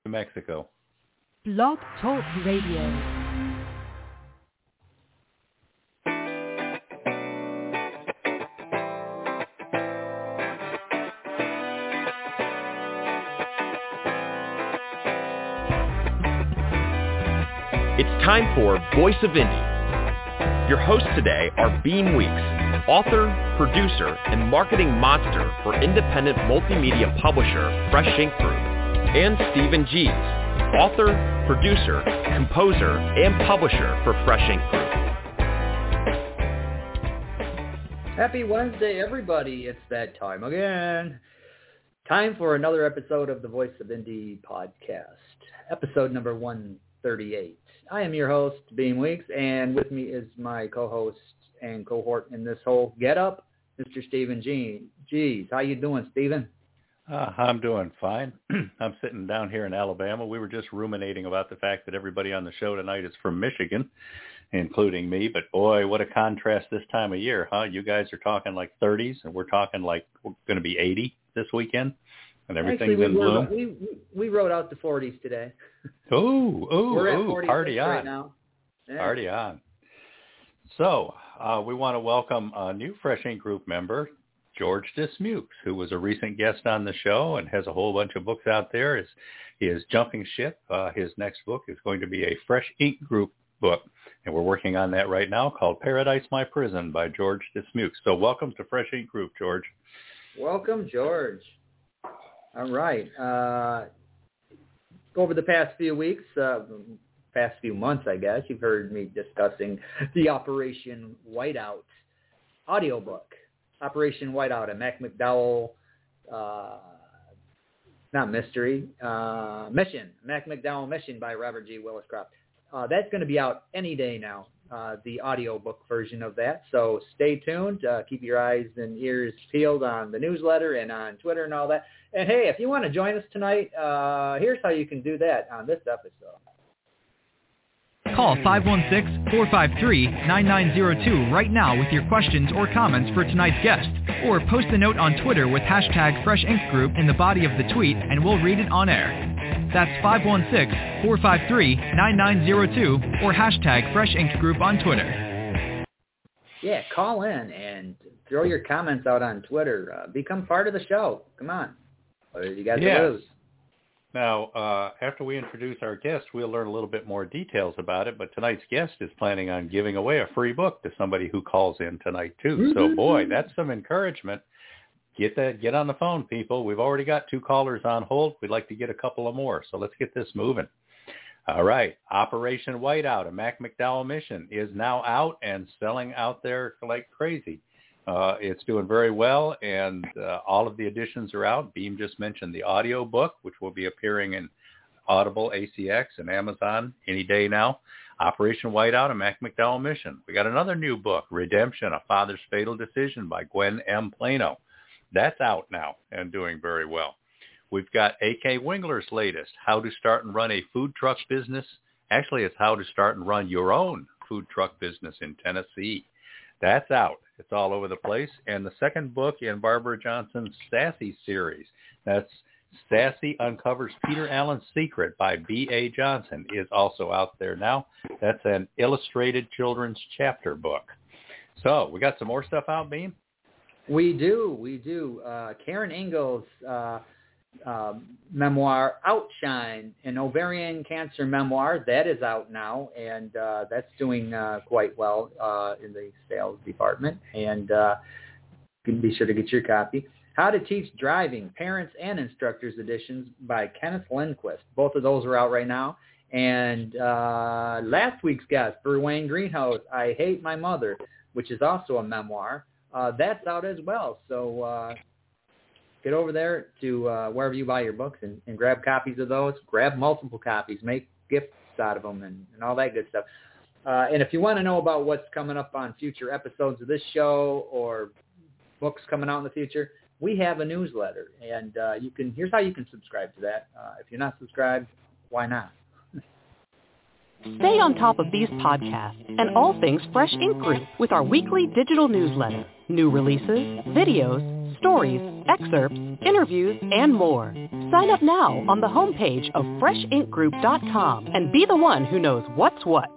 New Mexico. Blog Talk Radio. It's time for Voice of Indie. Your hosts today are Beam Weeks, author, producer, and marketing monster for independent multimedia publisher Fresh Ink Group, and Stephen Gies, author, producer, composer, and publisher for Fresh Ink Group. Happy Wednesday, everybody. It's that time again. Time for another episode of the Voice of Indie podcast, episode number 138. I am your host, Beam Weeks, and with me is my co-host and cohort in this whole get-up, Mr. Stephen Gies. How you doing, Stephen? I'm doing fine. I'm sitting down here in Alabama. We were just ruminating about the fact that everybody on the show tonight is from Michigan, including me. But boy, what a contrast this time of year, huh? You guys are talking like 30s, and we're talking like we're going to be 80 this weekend. And everything's in bloom. We wrote out the 40s today. We're at 46 party on. Right now. Yeah. Party on. So we want to welcome a new Fresh Ink Group member, George Dismukes, who was a recent guest on the show and has a whole bunch of books out there. He is jumping ship. His next book is going to be a Fresh Ink Group book, and we're working on that right now, called Paradise My Prison by George Dismukes. So welcome to Fresh Ink Group, George. Welcome, George. All right. Over the past few weeks, past few months, I guess, you've heard me discussing the Operation Whiteout audiobook. Operation Whiteout, a Mac McDowell, not mystery, mission. Mac McDowell Mission by Robert G. Willis-Croft. That's going to be out any day now, the audiobook version of that. So stay tuned. Keep your eyes and ears peeled on the newsletter and on Twitter and all that. And, hey, if you want to join us tonight, here's how you can do that on this episode. Call 516-453-9902 right now with your questions or comments for tonight's guest. Or post a note on Twitter with hashtag Fresh Ink Group in the body of the tweet, and we'll read it on air. That's 516-453-9902 or hashtag Fresh Ink Group on Twitter. Yeah, call in and throw your comments out on Twitter. Become part of the show. Come on. What do you got to lose? Now, after we introduce our guest, we'll learn a little bit more details about it, but tonight's guest is planning on giving away a free book to somebody who calls in tonight, too. Mm-hmm. So, boy, that's some encouragement. Get on the phone, people. We've already got 2 callers on hold. We'd like to get a couple of more, so let's get this moving. All right. Operation Whiteout, a Mac McDowell mission, is now out and selling out there like crazy. It's doing very well, and all of the editions are out. Beam just mentioned the audio book, which will be appearing in Audible, ACX, and Amazon any day now. Operation Whiteout, a Mac McDowell mission. We got another new book, Redemption, A Father's Fatal Decision by Gwen M. Plano. That's out now and doing very well. We've got A.K. Wingler's latest, How to Start and Run a Food Truck Business. Actually, it's How to Start and Run Your Own Food Truck Business in Tennessee. That's out. It's all over the place. And the second book in Barbara Johnson's Sassy series, that's Sassy Uncovers Peter Allen's Secret by B.A. Johnson, is also out there now. That's an illustrated children's chapter book. So we got some more stuff out, Beam? We do. Karen Engel's memoir, Outshine, an ovarian cancer memoir, that is out now, and that's doing quite well in the sales department. And you can be sure to get your copy. How to Teach Driving, Parents and Instructors editions by Kenneth Lindquist. Both of those are out right now. And last week's guest, Berwayne Greenhouse, I Hate My Mother, which is also a memoir. That's out as well. So get over there to wherever you buy your books and grab copies of those. Grab multiple copies. Make gifts out of them and all that good stuff. And if you want to know about what's coming up on future episodes of this show or books coming out in the future, we have a newsletter. And here's how you can subscribe to that. If you're not subscribed, why not? Stay on top of these podcasts and all things Fresh Ink Group with our weekly digital newsletter, new releases, videos, stories, excerpts, interviews, and more. Sign up now on the homepage of FreshInkGroup.com and be the one who knows what's what.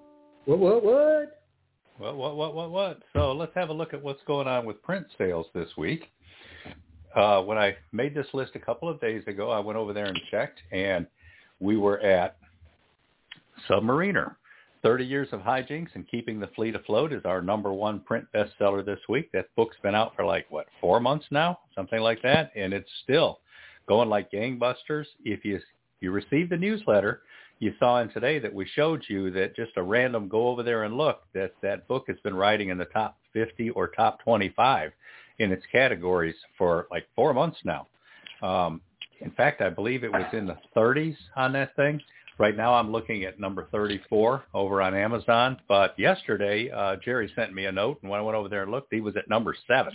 What? What? So let's have a look at what's going on with print sales this week. When I made this list a couple of days ago, I went over there and checked, and we were at Submariner. 30 Years of Hijinks and Keeping the Fleet Afloat is our number one print bestseller this week. That book's been out for 4 months now, something like that, and it's still going like gangbusters. If you received the newsletter, you saw in today that we showed you that just a random go over there and look, that book has been writing in the top 50 or top 25 in its categories for 4 months now. In fact, I believe it was in the 30s on that thing. Right now I'm looking at number 34 over on Amazon. But yesterday, Jerry sent me a note, and when I went over there and looked, he was at number 7.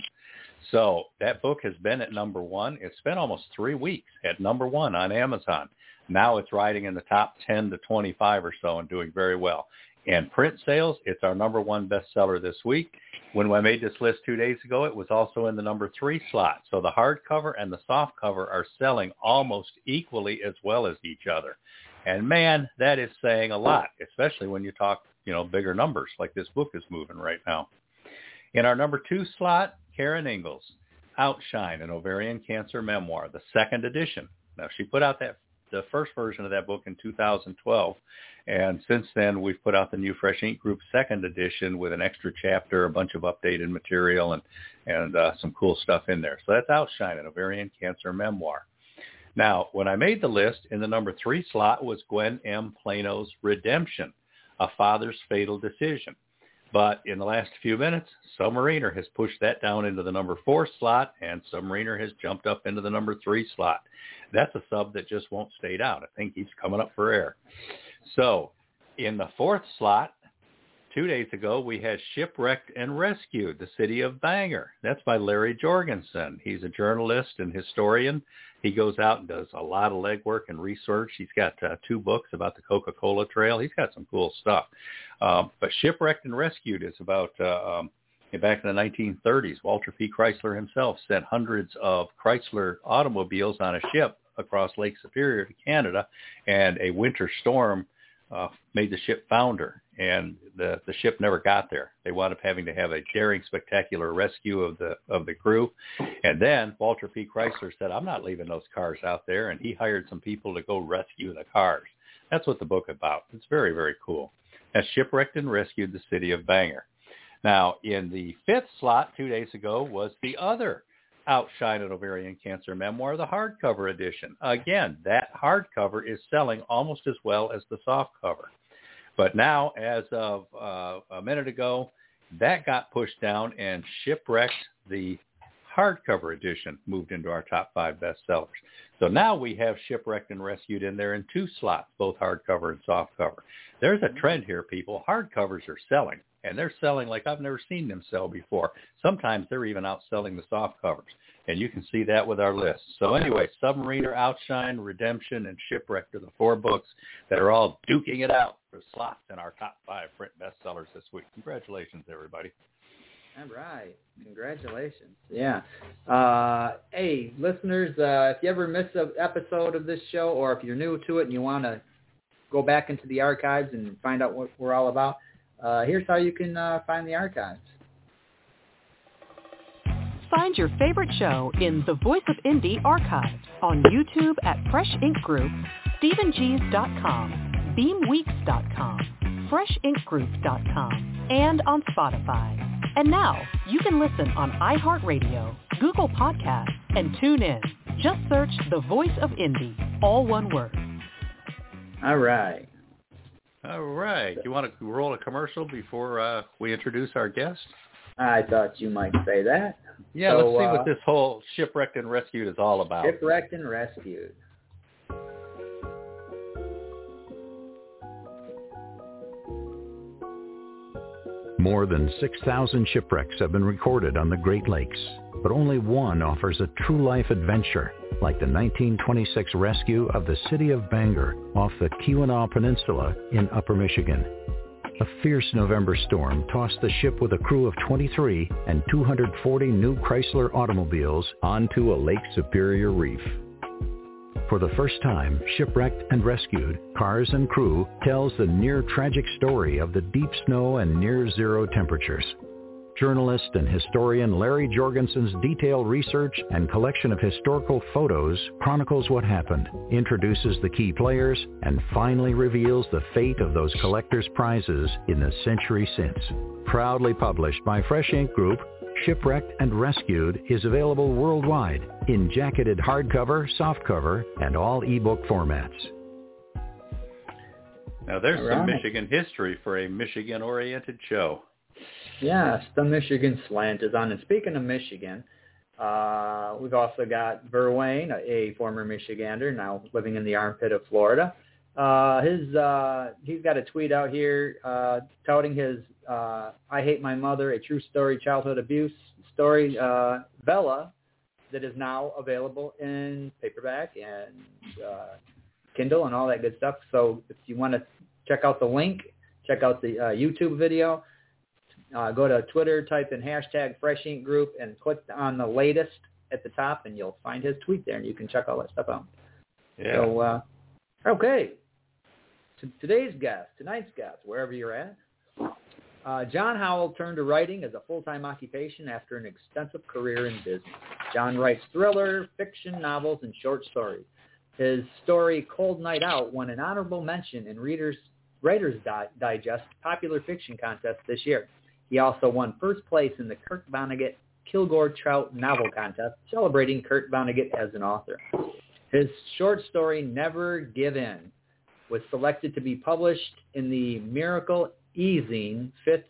So that book has been at number 1. It's been almost 3 weeks at number 1 on Amazon. Now it's riding in the top 10 to 25 or so and doing very well. And print sales, it's our number 1 bestseller this week. When I made this list 2 days ago, it was also in the number 3 slot. So the hardcover and the softcover are selling almost equally as well as each other. And man, that is saying a lot, especially when you talk, bigger numbers like this book is moving right now. In our number 2 slot, Karen Ingalls, Outshine, an Ovarian Cancer Memoir, the 2nd edition. Now, she put out the first version of that book in 2012, and since then we've put out the new Fresh Ink Group 2nd edition with an extra chapter, a bunch of updated material, and some cool stuff in there. So that's Outshine, an Ovarian Cancer Memoir. Now, when I made the list, in the number 3 slot was Gwen M. Plano's Redemption, A Father's Fatal Decision. But in the last few minutes, Submariner has pushed that down into the number 4 slot, and Submariner has jumped up into the number 3 slot. That's a sub that just won't stay down. I think he's coming up for air. So in the 4th slot, 2 days ago, we had Shipwrecked and Rescued, The City of Bangor. That's by Larry Jorgensen. He's a journalist and historian. He goes out and does a lot of legwork and research. He's got 2 books about the Coca-Cola Trail. He's got some cool stuff. But Shipwrecked and Rescued is about back in the 1930s. Walter P. Chrysler himself sent hundreds of Chrysler automobiles on a ship across Lake Superior to Canada, and a winter storm made the ship founder, and the ship never got there. They wound up having to have a daring, spectacular rescue of the crew. And then Walter P. Chrysler said, I'm not leaving those cars out there, and he hired some people to go rescue the cars. That's what the book is about. It's very, very cool. That's Shipwrecked and Rescued, The City of Bangor. Now, in the 5th slot 2 days ago was the other Outshine, an Ovarian Cancer Memoir, the hardcover edition. Again, that hardcover is selling almost as well as the softcover. But now, as of a minute ago, that got pushed down, and Shipwrecked, the hardcover edition, moved into our top 5 bestsellers. So now we have Shipwrecked and Rescued in there in 2 slots, both hardcover and softcover. There's a trend here, people. Hardcovers are selling, and they're selling like I've never seen them sell before. Sometimes they're even outselling the softcovers, and you can see that with our list. So anyway, Submariner, Outshine, Redemption, and Shipwrecked are the 4 books that are all duking it out for slots in our top 5 print bestsellers this week. Congratulations, everybody. All right. Congratulations. Yeah. Hey, listeners, if you ever miss an episode of this show, or if you're new to it and you want to go back into the archives and find out what we're all about, here's how you can find the archives. Find your favorite show in the Voice of Indie archives on YouTube at Fresh Ink Group, StephenGees.com, BeamWeeks.com, FreshInkGroup.com, and on Spotify. And now, you can listen on iHeartRadio, Google Podcasts, and TuneIn. Just search The Voice of Indie, all one word. All right. All right. You want to roll a commercial before we introduce our guest? I thought you might say that. Yeah, so, let's see what this whole Shipwrecked and Rescued is all about. Shipwrecked and Rescued. More than 6,000 shipwrecks have been recorded on the Great Lakes, but only one offers a true life adventure, like the 1926 rescue of the city of Bangor off the Keweenaw Peninsula in Upper Michigan. a fierce November storm tossed the ship with a crew of 23 and 240 new Chrysler automobiles onto a Lake Superior reef. For the first time, Shipwrecked and Rescued, Cars and Crew tells the near-tragic story of the deep snow and near-zero temperatures. Journalist and historian Larry Jorgensen's detailed research and collection of historical photos chronicles what happened, introduces the key players, and finally reveals the fate of those collectors' prizes in the century since. Proudly published by Fresh Ink Group, Shipwrecked and Rescued is available worldwide in jacketed hardcover, softcover, and all ebook formats. Now there's some Michigan history for a Michigan-oriented show. Yes, the Michigan Slant is on. And speaking of Michigan, we've also got Verwayne, a former Michigander, now living in the armpit of Florida. He's got a tweet out here touting his I Hate My Mother, a true story childhood abuse story, Vella, that is now available in paperback and Kindle and all that good stuff. So if you want to check out the link, check out the YouTube video, go to Twitter, type in hashtag Fresh Ink Group, and click on the latest at the top, and you'll find his tweet there, and you can check all that stuff out. Yeah. So, okay. Tonight's guest, wherever you're at, John Howell turned to writing as a full-time occupation after an extensive career in business. John writes thriller, fiction, novels, and short stories. His story, Cold Night Out, won an honorable mention in Writer's Digest Popular Fiction Contest this year. He also won first place in the Kurt Vonnegut Kilgore Trout Novel Contest, celebrating Kurt Vonnegut as an author. His short story, Never Give In, was selected to be published in the Miracle Easing fifth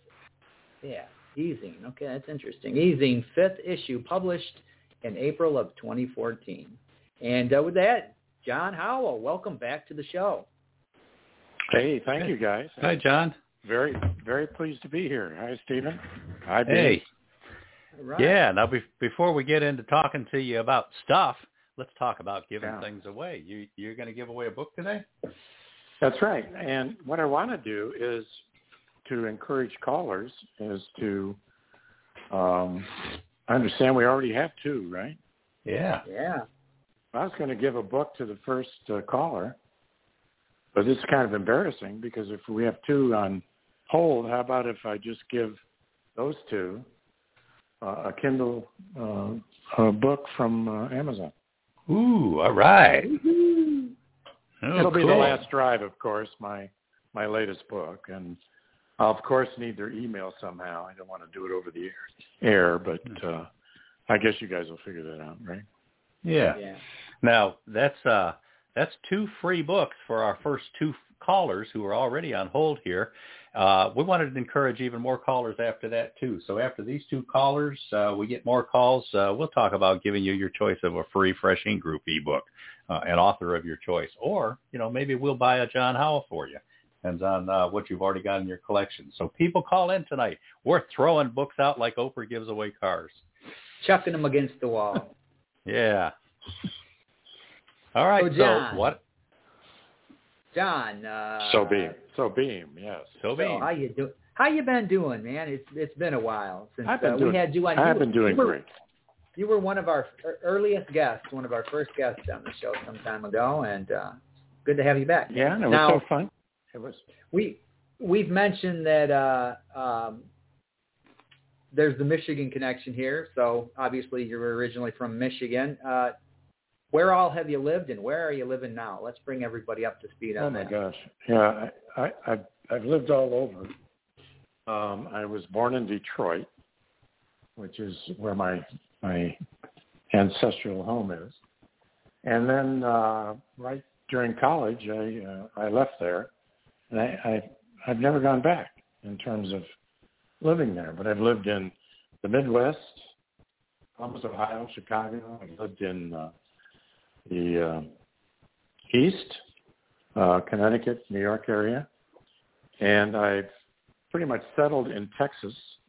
issue, published in April of 2014. And with that, John Howell, welcome back to the show. Hey, thank you, guys. Hi, John. Very, very pleased to be here. Hi, Stephen. Hi, Ben. Hey. Right. Yeah, now before we get into talking to you about stuff, let's talk about giving things away. You're going to give away a book today? That's right. And what I want to do is to encourage callers is to I understand we already have two, right? Yeah. Yeah. I was going to give a book to the first caller, but it's kind of embarrassing because if we have two on hold, how about if I just give those two a Kindle book from Amazon? Ooh, all right. Oh, It'll be cool. The Last Drive, of course, my latest book, and I'll, of course, need their email somehow. I don't want to do it over the air, but I guess you guys will figure that out, right? Yeah. Now, that's two free books for our first two callers who are already on hold here. We wanted to encourage even more callers after that, too. So after these two callers, we get more calls. We'll talk about giving you your choice of a free Fresh Ink Group ebook, an author of your choice. Or, maybe we'll buy a John Howell for you. Depends on what you've already got in your collection. So people call in tonight. We're throwing books out like Oprah gives away cars. Chucking them against the wall. Yeah. All right. So, so what? John. So Beam, yes. So Beam. How you been doing, man? It's been a while since we had you on. I've been doing great. You were one of our earliest guests, one of our first guests on the show some time ago, and good to have you back. Yeah, and it was so fun. It was. We've mentioned that there's the Michigan connection here. So obviously you were originally from Michigan. Where all have you lived, and where are you living now? Let's bring everybody up to speed on that. Oh my gosh, yeah, I've lived all over. I was born in Detroit, which is where my ancestral home is, and then right during college, I left there, and I've never gone back in terms of living there. But I've lived in the Midwest, Columbus, Ohio, Chicago. I've lived in the East, Connecticut, New York area, and I've pretty much settled in Texas.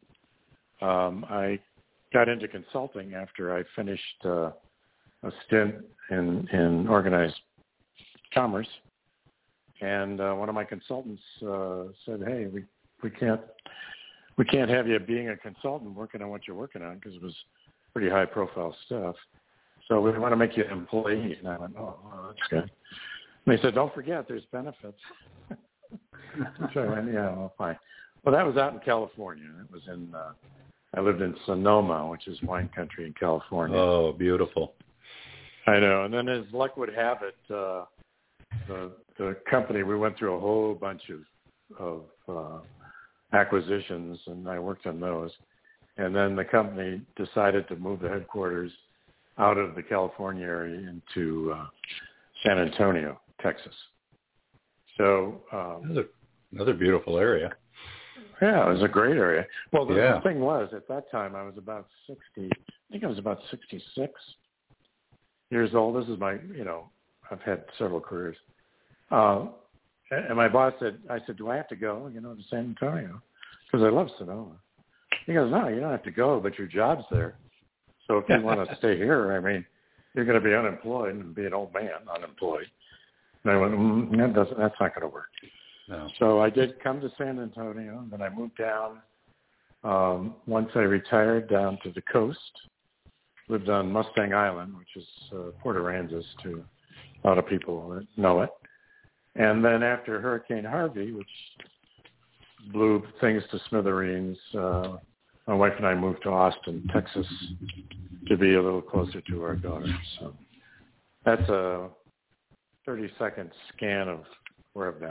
I got into consulting after I finished a stint in organized commerce, and one of my consultants said, "Hey, we can't have you being a consultant working on what you're working on, because it was pretty high profile stuff. So we want to make you an employee. And I went, oh, that's good. And they said, don't forget, there's benefits. So I went, yeah, well, fine. Well, that was out in California. It was in, I lived in Sonoma, which is wine country in California. Oh, beautiful. I know. And then as luck would have it, the company, we went through a whole bunch of acquisitions, and I worked on those. And then the company decided to move the headquarters out of the California area into San Antonio, Texas. So another beautiful area. Yeah, it was a great area. Well, the thing was, at that time, I was about 60. I think I was about 66 years old. This is my, I've had several careers. And my boss said, I said, do I have to go, to San Antonio? Because I love Sonoma. He goes, no, you don't have to go, but your job's there. So if you want to stay here, I mean, you're going to be unemployed and be an old man unemployed. And I went, that's not going to work. No. So I did come to San Antonio, and then I moved down. Once I retired, down to the coast, lived on Mustang Island, which is Port Aransas to a lot of people that know it. And then after Hurricane Harvey, which blew things to smithereens, my wife and I moved to Austin, Texas, to be a little closer to our daughter. So that's a 30-second scan of where I've been.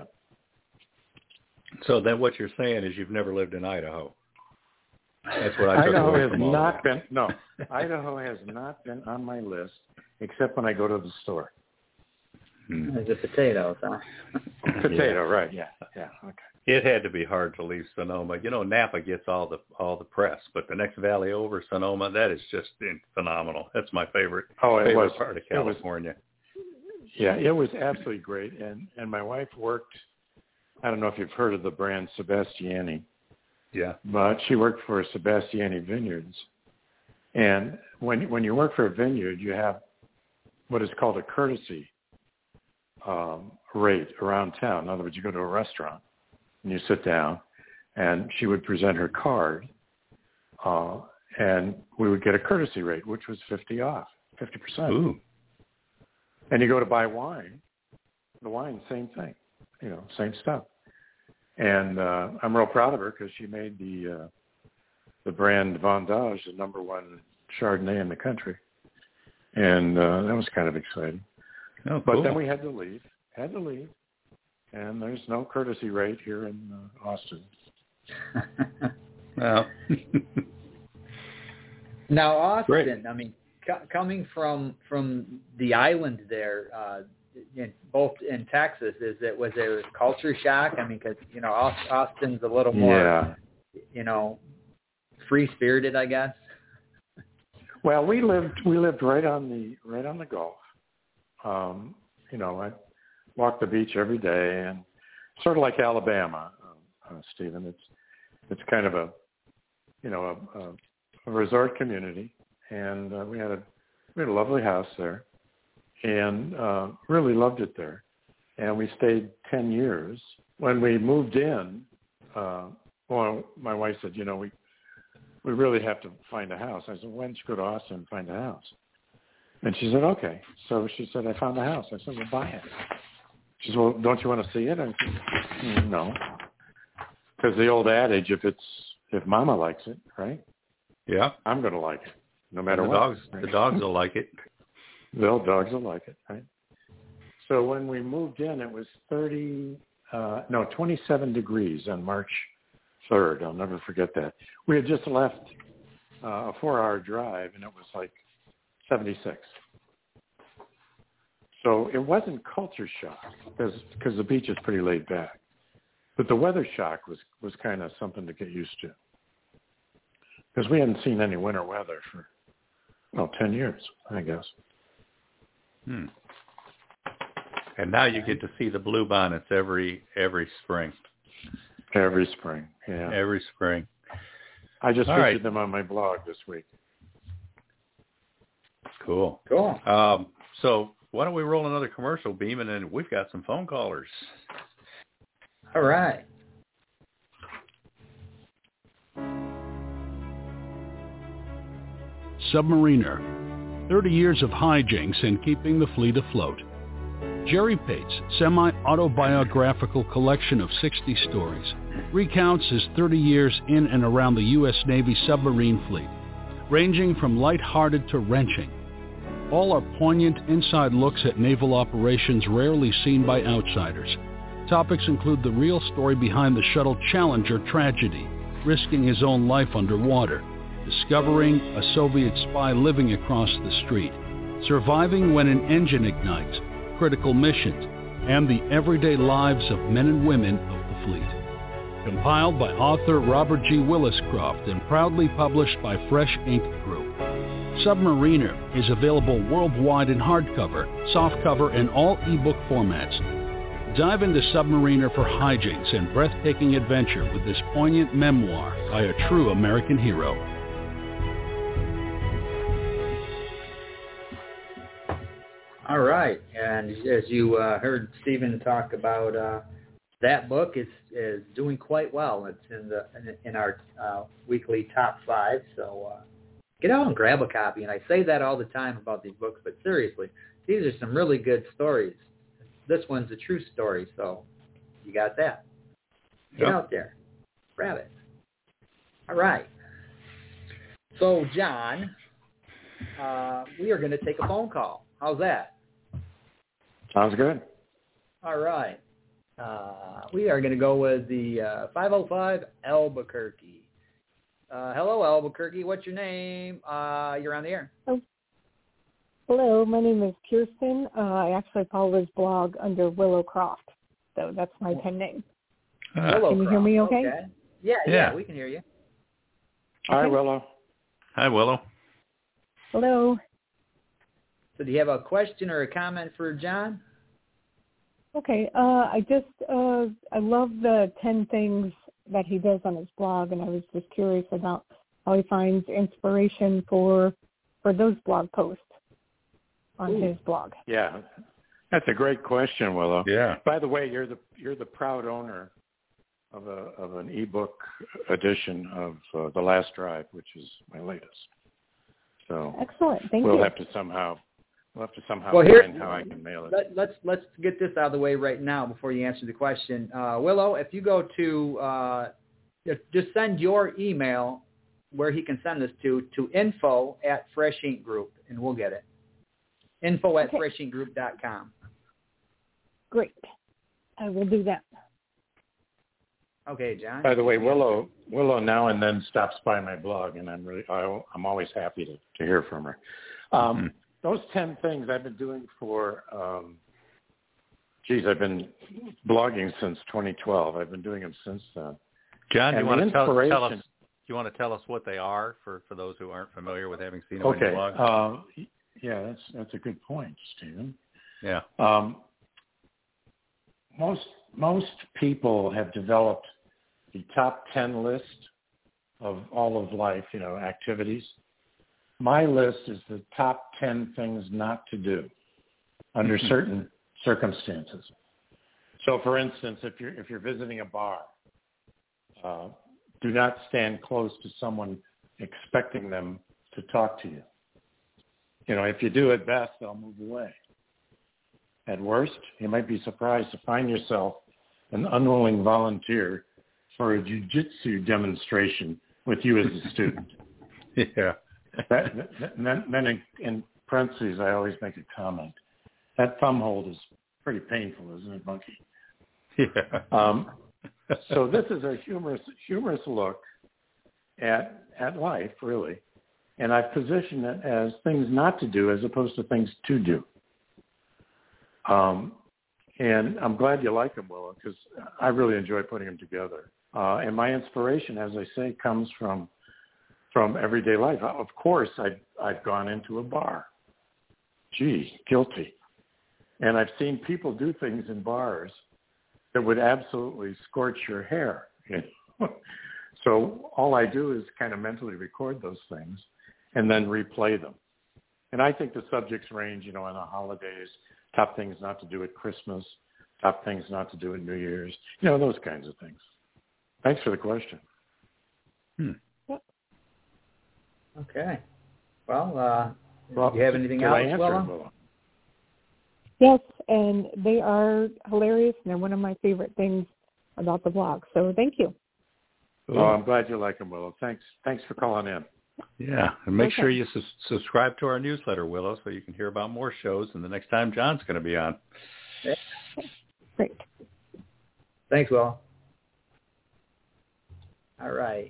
So then what you're saying is you've never lived in Idaho. That's what I took Idaho away has from all not that. been, no, Idaho has not been on my list, except when I go to the store. There's a potato, huh? Potato, right, yeah, okay. It had to be hard to leave Sonoma. Napa gets all the press, but the next valley over, Sonoma, that is just phenomenal. That's my favorite part of California. It was absolutely great. And my wife worked, I don't know if you've heard of the brand Sebastiani. Yeah. But she worked for Sebastiani Vineyards. And when you work for a vineyard, you have what is called a courtesy rate around town. In other words, you go to a restaurant and you sit down, and she would present her card, and we would get a courtesy rate, which was 50%. Ooh. And you go to buy wine, the wine, same thing, same stuff. And I'm real proud of her because she made the brand Vendange the number one Chardonnay in the country. And that was kind of exciting. Oh, cool. But then we had to leave. And there's no courtesy rate here in Austin. Well. Now, Austin, Great. I mean, coming from the island there, both in Texas, was there a culture shock? I mean, because Austin's a little more, free-spirited, I guess. Well, we lived right on the Gulf. I walked the beach every day, and sort of like Alabama, Stephen. It's kind of a resort community, and we had a lovely house there, and really loved it there. And we stayed 10 years. When we moved in, my wife said, we really have to find a house. I said, why don't you go to Austin and find a house? And she said, okay. So she said, I found a house. I said, well, buy it. She said, well, don't you want to see it? I said, no. Because the old adage, if Mama likes it, right? Yeah. I'm going to like it, no matter what. The dogs will like it. The old dogs will like it, right? So when we moved in, it was 27 degrees on March 3rd. I'll never forget that. We had just left a 4-hour drive, and it was like 76. So it wasn't culture shock because the beach is pretty laid back. But the weather shock was kind of something to get used to. Because we hadn't seen any winter weather for, 10 years, I guess. And now you get to see the bluebonnets every spring. Every spring, yeah. Every spring. I just featured them on my blog this week. Cool. So why don't we roll another commercial, Beam, and then we've got some phone callers. All right. Submariner, 30 years of hijinks and keeping the fleet afloat. Jerry Pate's semi-autobiographical collection of 60 stories recounts his 30 years in and around the U.S. Navy submarine fleet, ranging from lighthearted to wrenching. All are poignant inside looks at naval operations rarely seen by outsiders. Topics include the real story behind the shuttle Challenger tragedy, risking his own life underwater, discovering a Soviet spy living across the street, surviving when an engine ignites, critical missions, and the everyday lives of men and women of the fleet. Compiled by author Robert G. Williscroft and proudly published by Fresh Ink Group. Submariner is available worldwide in hardcover, softcover, and all ebook formats. Dive into Submariner for hijinks and breathtaking adventure with this poignant memoir by a true American hero. All right, and as you heard Stephen talk about, that book is doing quite well. It's in our weekly top 5, so get out and grab a copy. And I say that all the time about these books, but seriously, these are some really good stories. This one's a true story, so you got that. Get out there. Grab it. All right. So, John, we are going to take a phone call. How's that? Sounds good. All right. We are going to go with the 505 Albuquerque. Hello, Albuquerque. What's your name? You're on the air. Oh. Hello, my name is Kirsten. I actually follow his blog under Willow Croft, so that's my pen name. Can you hear me okay? Yeah, we can hear you. Hi, Willow. Hi, Willow. Hello. So do you have a question or a comment for John? Okay, I love the 10 things that he does on his blog, and I was just curious about how he finds inspiration for those blog posts on his blog. Yeah, that's a great question, Willow. Yeah. By the way, you're the proud owner of an ebook edition of The Last Drive, which is my latest. So excellent. Thank you. We'll have to somehow find how I can mail it. Let's get this out of the way right now before you answer the question. Willow, if you go to just send your email where he can send this to info@Fresh Ink Group, and we'll get it. info@freshinkgroup.com. Great. I will do that. Okay, John. By the way, Willow now and then stops by my blog, and I'm always happy to hear from her. Those 10 things I've been doing for, I've been blogging since 2012. I've been doing them since then. John, do you want to tell us what they are for those who aren't familiar with having seen them on your blog? Yeah, that's a good point, Stephen. Yeah. Most people have developed the top 10 list of all of life, activities. My list is the top 10 things not to do under certain circumstances. So, for instance, if you're visiting a bar, do not stand close to someone expecting them to talk to you. If you do, at best, they'll move away. At worst, you might be surprised to find yourself an unwilling volunteer for a jiu-jitsu demonstration with you as a student. Yeah. Then in parentheses, I always make a comment. That thumb hold is pretty painful, isn't it, Monkey? Yeah. So this is a humorous look at life, really. And I've positioned it as things not to do as opposed to things to do. And I'm glad you like them, Willow, because I really enjoy putting them together. And my inspiration, as I say, comes from everyday life. Of course, I've gone into a bar. Gee, guilty. And I've seen people do things in bars that would absolutely scorch your hair. So all I do is kind of mentally record those things and then replay them. And I think the subjects range, on the holidays, top things not to do at Christmas, top things not to do at New Year's, those kinds of things. Thanks for the question. Okay. Well, do you have anything else, Willa? Yes, and they are hilarious, and they're one of my favorite things about the blog. So thank you. Well, I'm glad you like them, Willow. Thanks for calling in. Yeah, and make sure you subscribe to our newsletter, Willow, so you can hear about more shows and the next time John's going to be on. Great. Thanks, Will. All right.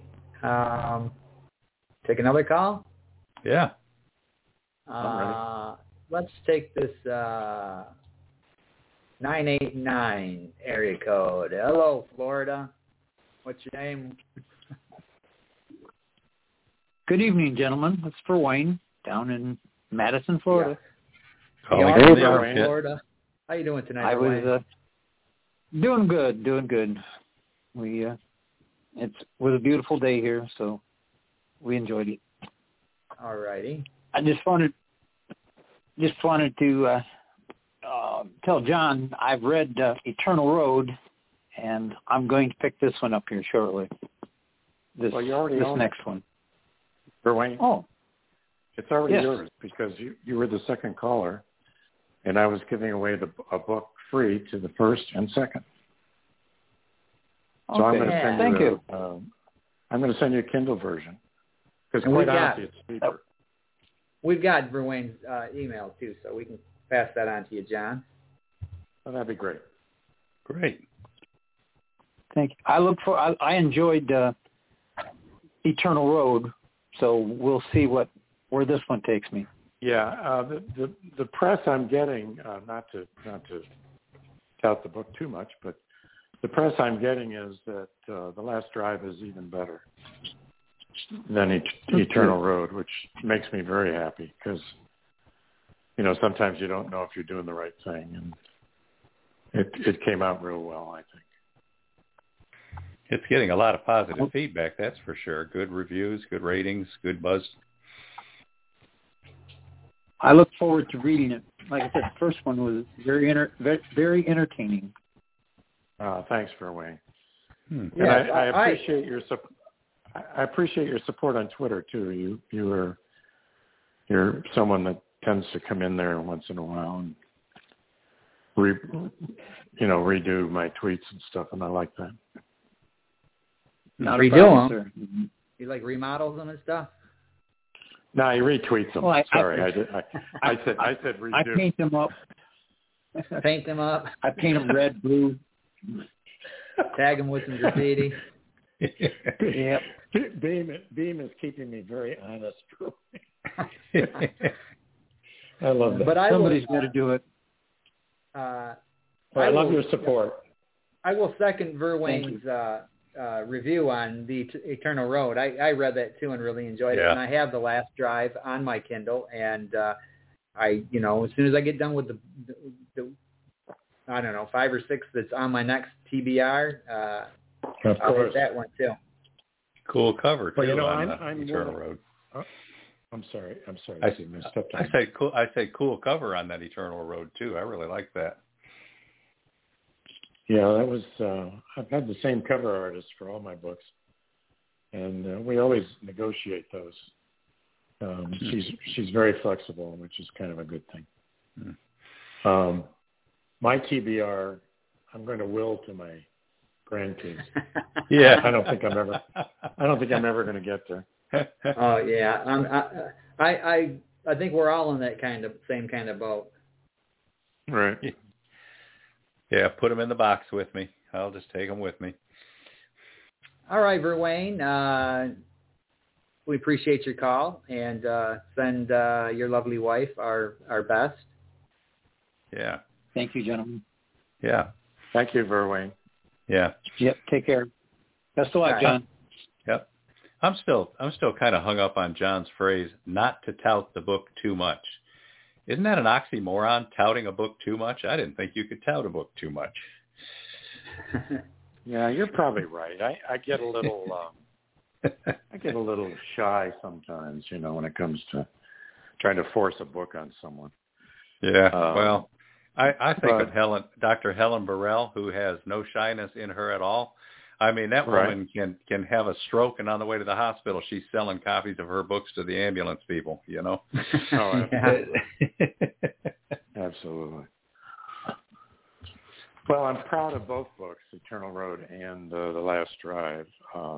Take another call? Yeah. Let's take this 989 area code. Hello, Florida. What's your name? Good evening, gentlemen. It's for Wayne down in Madison, Florida. Yeah. Florida. How you doing tonight, Wayne? I was doing good. It was a beautiful day here, so we enjoyed it. All righty. I just wanted to tell John I've read Eternal Road, and I'm going to pick this one up here shortly. This next one. For Wayne? Oh. It's already yours because you were the second caller, and I was giving away a book free to the first and second. So I'm going to send you. I'm going to send you a Kindle version because quite honestly, it's cheaper. We've got Verwayne's email too, so we can pass that on to you, John. Oh, that'd be great. Great. Thank you. I enjoyed Eternal Road, so we'll see where this one takes me. Yeah, the press I'm getting, not to tout the book too much, but the press I'm getting is that The Last Drive is even better than Eternal Road, which makes me very happy because, sometimes you don't know if you're doing the right thing, and it came out real well, I think. It's getting a lot of positive feedback, that's for sure. Good reviews, good ratings, good buzz. I look forward to reading it. Like I said, the first one was very entertaining. Thanks, Verwayne. Yeah, and I appreciate your support. I appreciate your support on Twitter too. You're someone that tends to come in there once in a while and redo my tweets and stuff, and I like that. Not redo them. You like remodels them and stuff? No, he retweets them. Well, Sorry, I said redo. I paint them up. Paint them up. I paint them red, blue. Tag them with some graffiti. Yep. Beam is keeping me very honest. I love that. But somebody's got to do it. I love your support. I will second Verwayne's review on the Eternal Road. I read that too and really enjoyed it. And I have The Last Drive on my Kindle, and as soon as I get done with the I don't know, 5 or 6 that's on my next TBR, I'll hit that one too. Cool cover too. Well, on Eternal Road. I'm sorry. I say cool cover on that Eternal Road too. I really like that. Yeah, that was. I've had the same cover artist for all my books, and we always negotiate those. She's very flexible, which is kind of a good thing. My TBR, I'm going to will to my grandkids. Yeah, I don't think I'm ever going to get there. Oh yeah, I think we're all in that same kind of boat. Right. Yeah, put them in the box with me. I'll just take them with me. All right, Verwayne. We appreciate your call, and send your lovely wife our best. Yeah. Thank you, gentlemen. Yeah. Thank you, Verwayne. Yeah. Yep. Take care. Best of luck, John. Yep. I'm still kind of hung up on John's phrase, not to tout the book too much. Isn't that an oxymoron, touting a book too much? I didn't think you could tout a book too much. Yeah, you're probably right. I get a little shy sometimes, when it comes to trying to force a book on someone. Yeah. Well, I think of Dr. Helen Burrell, who has no shyness in her at all. I mean, that woman can have a stroke, and on the way to the hospital, she's selling copies of her books to the ambulance people, you know? Oh, absolutely. Well, I'm proud of both books, Eternal Road and The Last Drive.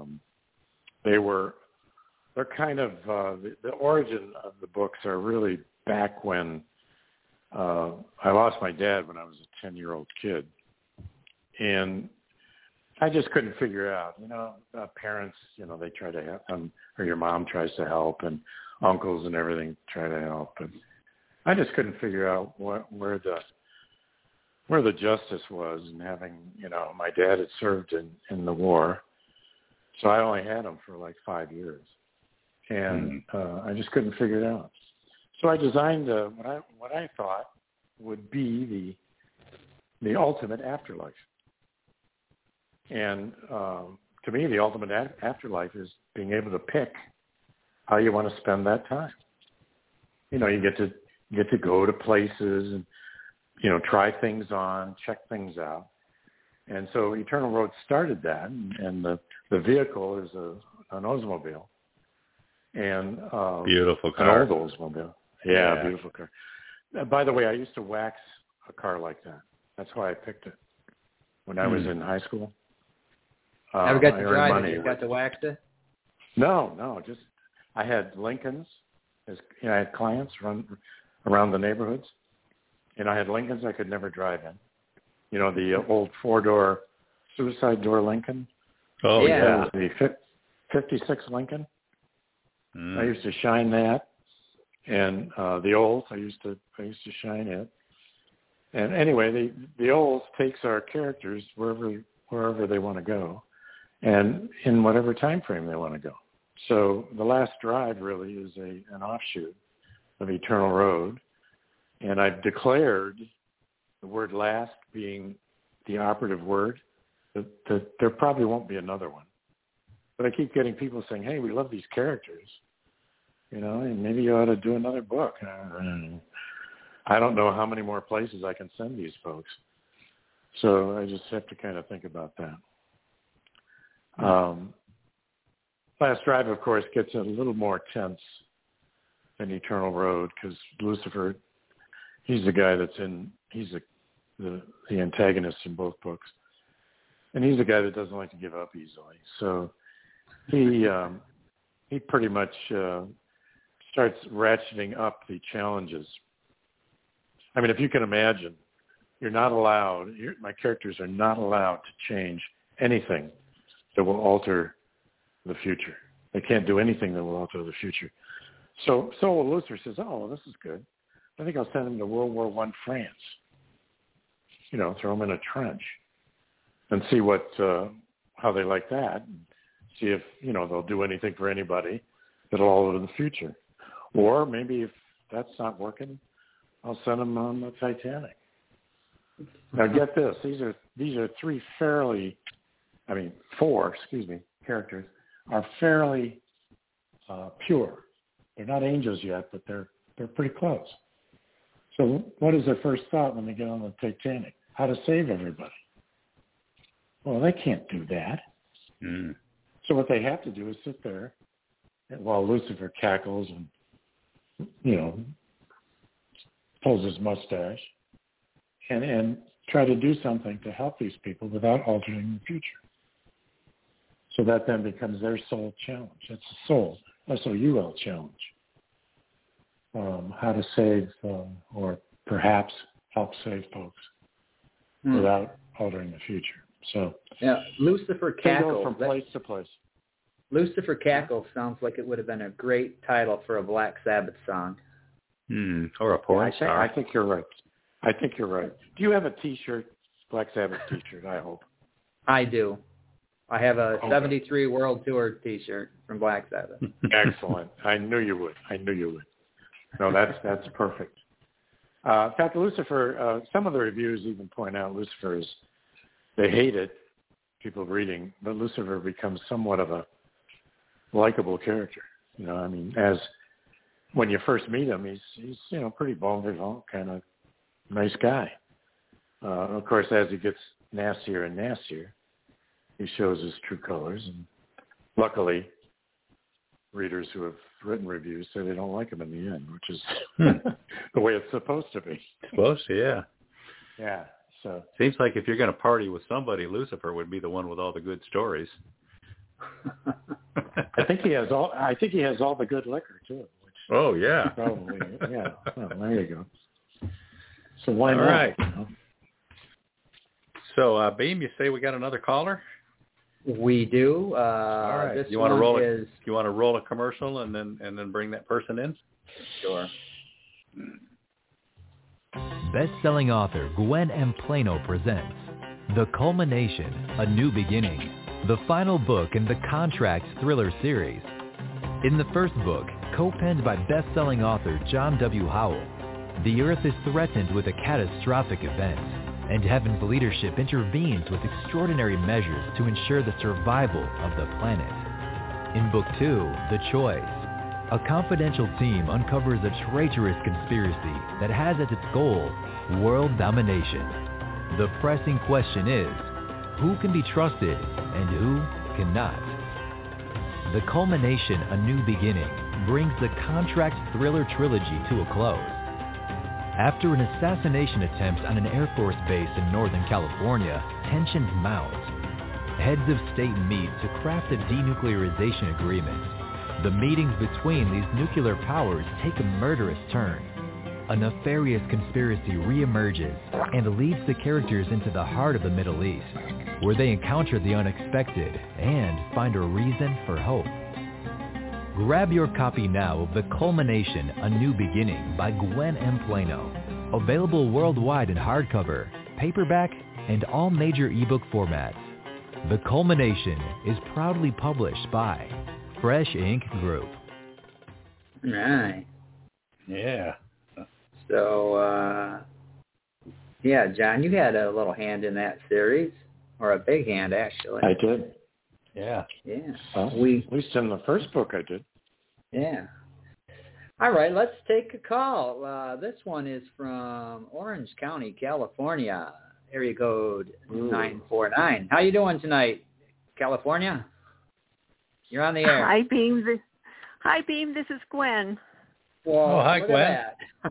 They're kind of, the origin of the books are really back when I lost my dad when I was a 10-year-old kid. And I just couldn't figure out, parents, they try to help, or your mom tries to help, and uncles and everything try to help. And I just couldn't figure out where the justice was in having, my dad had served in the war. So I only had him for like 5 years. And I just couldn't figure it out. So I designed what I thought would be the ultimate afterlife. And to me, the ultimate afterlife is being able to pick how you want to spend that time. You get to go to places and try things on, check things out. And so Eternal Road started that, and the vehicle is an Oldsmobile. And beautiful car. An old Oldsmobile. Yeah, beautiful car. By the way, I used to wax a car like that. That's why I picked it when I was in high school. Never got to drive it. You got to wax it? No. Just I had Lincolns. I had clients run around the neighborhoods, and I had Lincolns I could never drive in. The old 4-door suicide door Lincoln. Oh yeah. The 56 Lincoln. I used to shine that, and the Olds I used to shine it. And anyway, the Olds takes our characters wherever they want to go, and in whatever time frame they want to go. So The Last Drive really is an offshoot of Eternal Road, and I've declared the word "last" being the operative word. That there probably won't be another one, but I keep getting people saying, "Hey, we love these characters, and maybe you ought to do another book." I don't know how many more places I can send these folks, so I just have to kind of think about that. Last Drive, of course, gets a little more tense than Eternal Road because Lucifer, he's the guy he's the antagonist in both books. And he's a guy that doesn't like to give up easily. So he pretty much starts ratcheting up the challenges. I mean, if you can imagine, my characters are not allowed to change anything that will alter the future. They can't do anything that will alter the future. So Lucifer says, "Oh, well, this is good. I think I'll send him to World War I France. Throw him in a trench and see how they like that. And see if, they'll do anything for anybody that'll alter the future. Or maybe if that's not working, I'll send them on the Titanic." Now get this. These are four characters are fairly pure. They're not angels yet, but they're pretty close. So what is their first thought when they get on the Titanic? How to save everybody. Well, they can't do that. So what they have to do is sit there while Lucifer cackles and, pulls his mustache and try to do something to help these people without altering the future. So that then becomes their soul challenge. It's a soul, S-O-U-L challenge. How to save or perhaps help save folks without altering the future. So Lucifer cackles from place to place. Lucifer cackles sounds like it would have been a great title for a Black Sabbath song. Or a porn star. I think you're right. Do you have a T-shirt, Black Sabbath T-shirt? I hope. I do. I have a 73 World Tour T-shirt from Black Sabbath. Excellent. I knew you would. No, that's perfect. In fact, Lucifer, some of the reviews even point out Lucifer they hate it, people reading, but Lucifer becomes somewhat of a likable character. As when you first meet him, he's pretty bon vivant, kind of nice guy. Of course, as he gets nastier and nastier, he shows his true colors. And luckily, readers who have written reviews say they don't like him in the end, which is the way it's supposed to be. Supposed to, yeah. Yeah. So seems like if you're going to party with somebody, Lucifer would be the one with all the good stories. I think he has all the good liquor too. Which oh yeah. Probably, yeah. Well, there you go. So why all not? Right. You know? So, Beam, you say we got another caller? We do. All right. This you want to one roll is... You want to roll a commercial and then bring that person in? Sure. Best-selling author Gwen M. Plano presents The Culmination, A New Beginning, the final book in the Contracts thriller series. In the first book, co-penned by best-selling author John W. Howell, the Earth is threatened with a catastrophic event, and Heaven's leadership intervenes with extraordinary measures to ensure the survival of the planet. In Book 2, The Choice, a confidential team uncovers a traitorous conspiracy that has as its goal world domination. The pressing question is, who can be trusted and who cannot? The Culmination, A New Beginning brings the Contracts thriller trilogy to a close. After an assassination attempt on an Air Force base in Northern California, tensions mount. Heads of state meet to craft a denuclearization agreement. The meetings between these nuclear powers take a murderous turn. A nefarious conspiracy reemerges and leads the characters into the heart of the Middle East, where they encounter the unexpected and find a reason for hope. Grab your copy now of The Culmination, A New Beginning by Gwen M. Plano. Available worldwide in hardcover, paperback, and all major ebook formats. The Culmination is proudly published by Fresh Ink Group. Right. Yeah. So, yeah, John, you had a little hand in that series, or a big hand, actually. I did. Yeah. Yeah. Well, at least in the first book I did. Yeah. All right, let's take a call. This one is from Orange County, California, area code 949. How you doing tonight, California? You're on the air. Hi, Beam. This is Gwen. Whoa, hi, Gwen.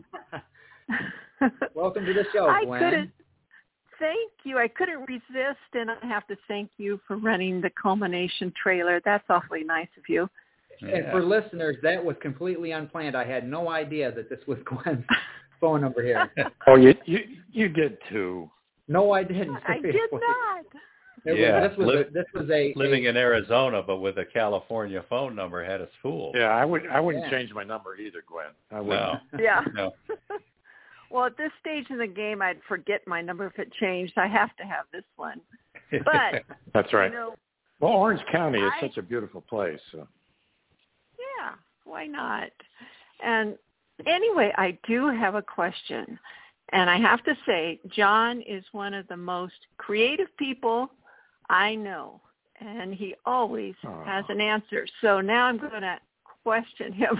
Welcome to the show, Gwen. Thank you. I couldn't resist, and I have to thank you for running the Culmination trailer. That's awfully nice of you. Yeah. And for listeners, that was completely unplanned. I had no idea that this was Gwen's phone number here. Oh, you did too. No, I didn't. I did not. This was a living in Arizona, but with a California phone number had us fooled. Yeah, I wouldn't change my number either, Gwen. I wouldn't. No. Yeah. No. Well, at this stage in the game, I'd forget my number if it changed. I have to have this one. But that's right. You know, well, Orange County is such a beautiful place. So. Yeah, why not? And anyway, I do have a question. And I have to say, John is one of the most creative people I know. And he always has an answer. So now I'm going to question him.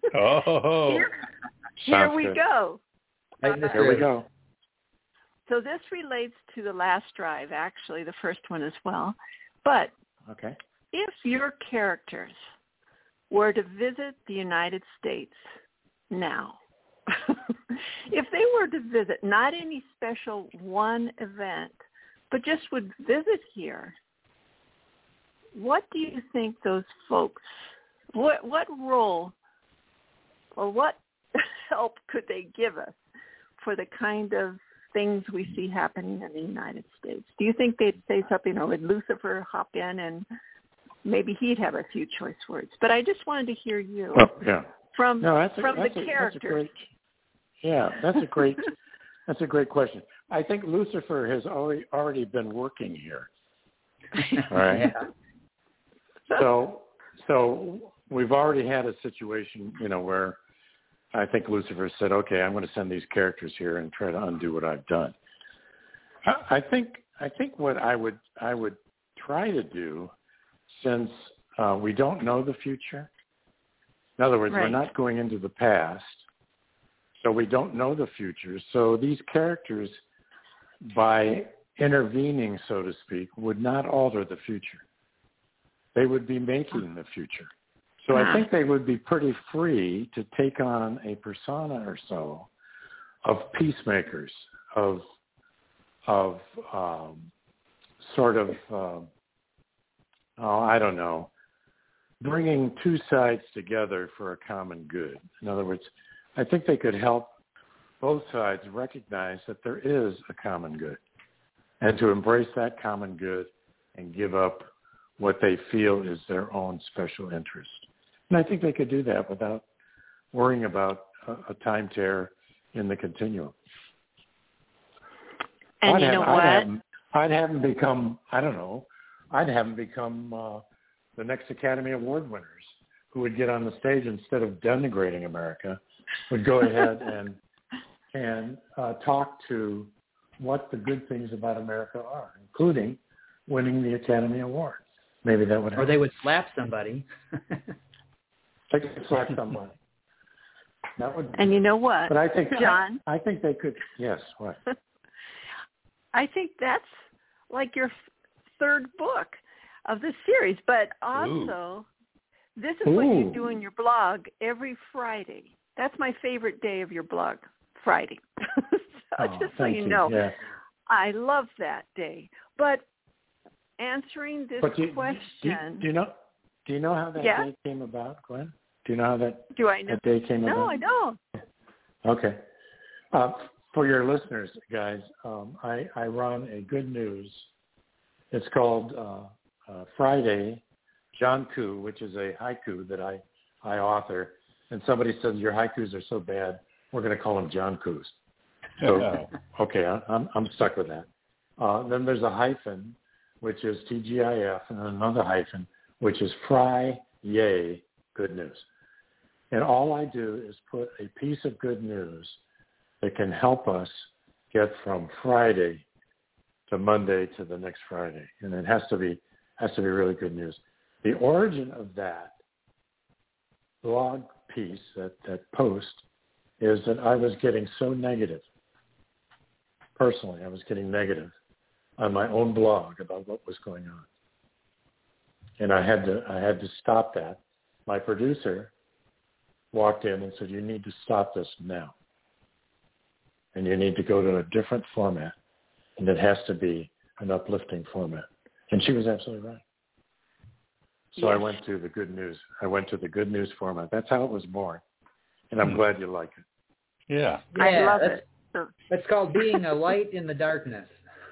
Here we go. Here we go. So this relates to the last drive, actually, the first one as well. But if your characters were to visit the United States now, if they were to visit, not any special one event, but just would visit here, what do you think those folks, what role or what help could they give us for the kind of things we see happening in the United States? Do you think they'd say something, or would Lucifer hop in and maybe he'd have a few choice words? But I just wanted to hear you from the characters. That's a great question. I think Lucifer has already been working here. All right. So we've already had a situation, where I think Lucifer said, okay, I'm going to send these characters here and try to undo what I've done. I think what I would try to do, since we don't know the future. In other words, we're not going into the past, so we don't know the future. So these characters, by intervening, so to speak, would not alter the future. They would be making the future. So I think they would be pretty free to take on a persona or so of peacemakers, of I don't know, bringing two sides together for a common good. In other words, I think they could help both sides recognize that there is a common good and to embrace that common good and give up what they feel is their own special interest. And I think they could do that without worrying about a time tear in the continuum. And you know what? I'd have them become, the next Academy Award winners who would get on the stage instead of denigrating America, would go ahead and talk to what the good things about America are, including winning the Academy Award. Maybe that would happen. Or they would slap somebody. They could slap somebody. That would. And you know what, but I think, John? I think they could. Yes. What? I think that's like your third book of the series, but also this is what you do in your blog every Friday. That's my favorite day of your blog, Friday. Just so you know. Yeah. I love that day. But answering this question. Do you know how that day came about, Gwen? Do you know how that day came about? No, I don't. Okay. For your listeners, guys, I run a good news. It's called Friday Janku, which is a haiku that I author. And somebody says, your haikus are so bad, we're going to call them Jankus. So, okay, I'm stuck with that. Then there's a hyphen, which is TGIF, and another hyphen, which is Friday Good News. And all I do is put a piece of good news that can help us get from Friday to Monday to the next Friday. And it has to be really good news. The origin of that blog piece, that post, is that I was getting so negative. Personally, I was getting negative on my own blog about what was going on. And I had to stop that. My producer walked in and said, you need to stop this now. And you need to go to a different format. And it has to be an uplifting format. And she was absolutely right. So I went to the good news. I went to the good news format. That's how it was born. And I'm glad you like it. Yeah. I love it. It's called being a light in the darkness.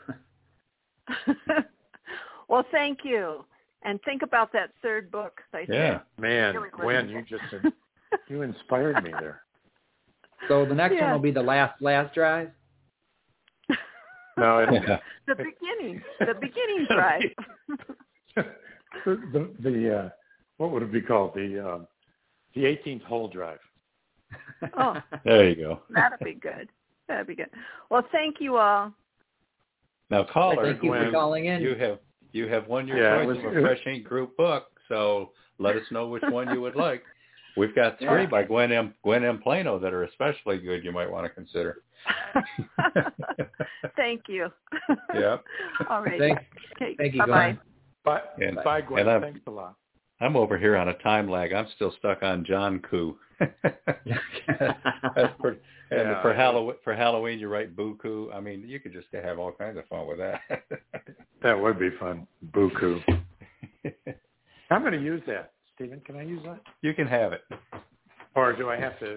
Well, thank you. And think about that third book. Man, Gwen, you inspired me there. So the next one will be the last drive? No, the beginning drive. the what would it be called? The 18th hole drive. Oh, there you go. That'd be good. Well, thank you all. Now, caller, thank you for calling in. You have won your choice of a Fresh Ink Group book. So let us know which one you would like. We've got 3 by Gwen M. Plano that are especially good. You might want to consider. Thank you. Yeah. All right. Thank you. Bye-bye. Bye, Gwen. Thanks a lot. I'm over here on a time lag. I'm still stuck on John Koo. For Halloween, you write Buku. I mean, you could just have all kinds of fun with that. That would be fun. Buku. I'm going to use that. Stephen, can I use that? You can have it. Or do I have to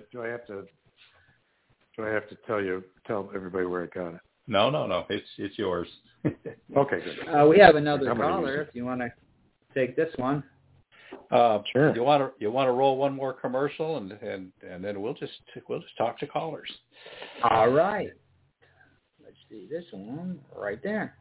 tell everybody where I got it? No. It's yours. Okay, good. We have another caller if you want to take this one. Sure. You want to roll one more commercial and then we'll just talk to callers. All right. Let's see this one right there.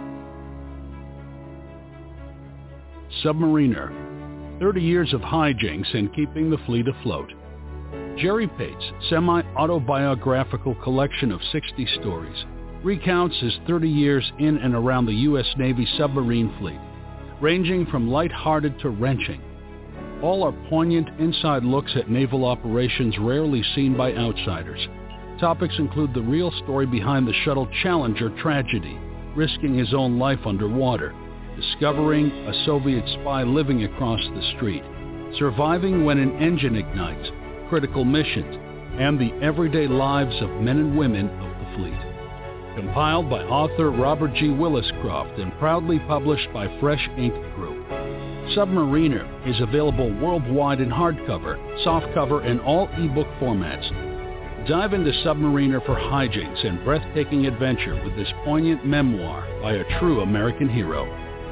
Submariner, 30 years of hijinks and keeping the fleet afloat. Jerry Pate's semi-autobiographical collection of 60 stories recounts his 30 years in and around the U.S. Navy submarine fleet, ranging from lighthearted to wrenching. All are poignant inside looks at naval operations rarely seen by outsiders. Topics include the real story behind the shuttle Challenger tragedy, risking his own life underwater, discovering a Soviet spy living across the street, surviving when an engine ignites, critical missions, and the everyday lives of men and women of the fleet. Compiled by author Robert G. Williscroft and proudly published by Fresh Ink Group. Submariner is available worldwide in hardcover, softcover, and all ebook formats. Dive into Submariner for hijinks and breathtaking adventure with this poignant memoir by a true American hero.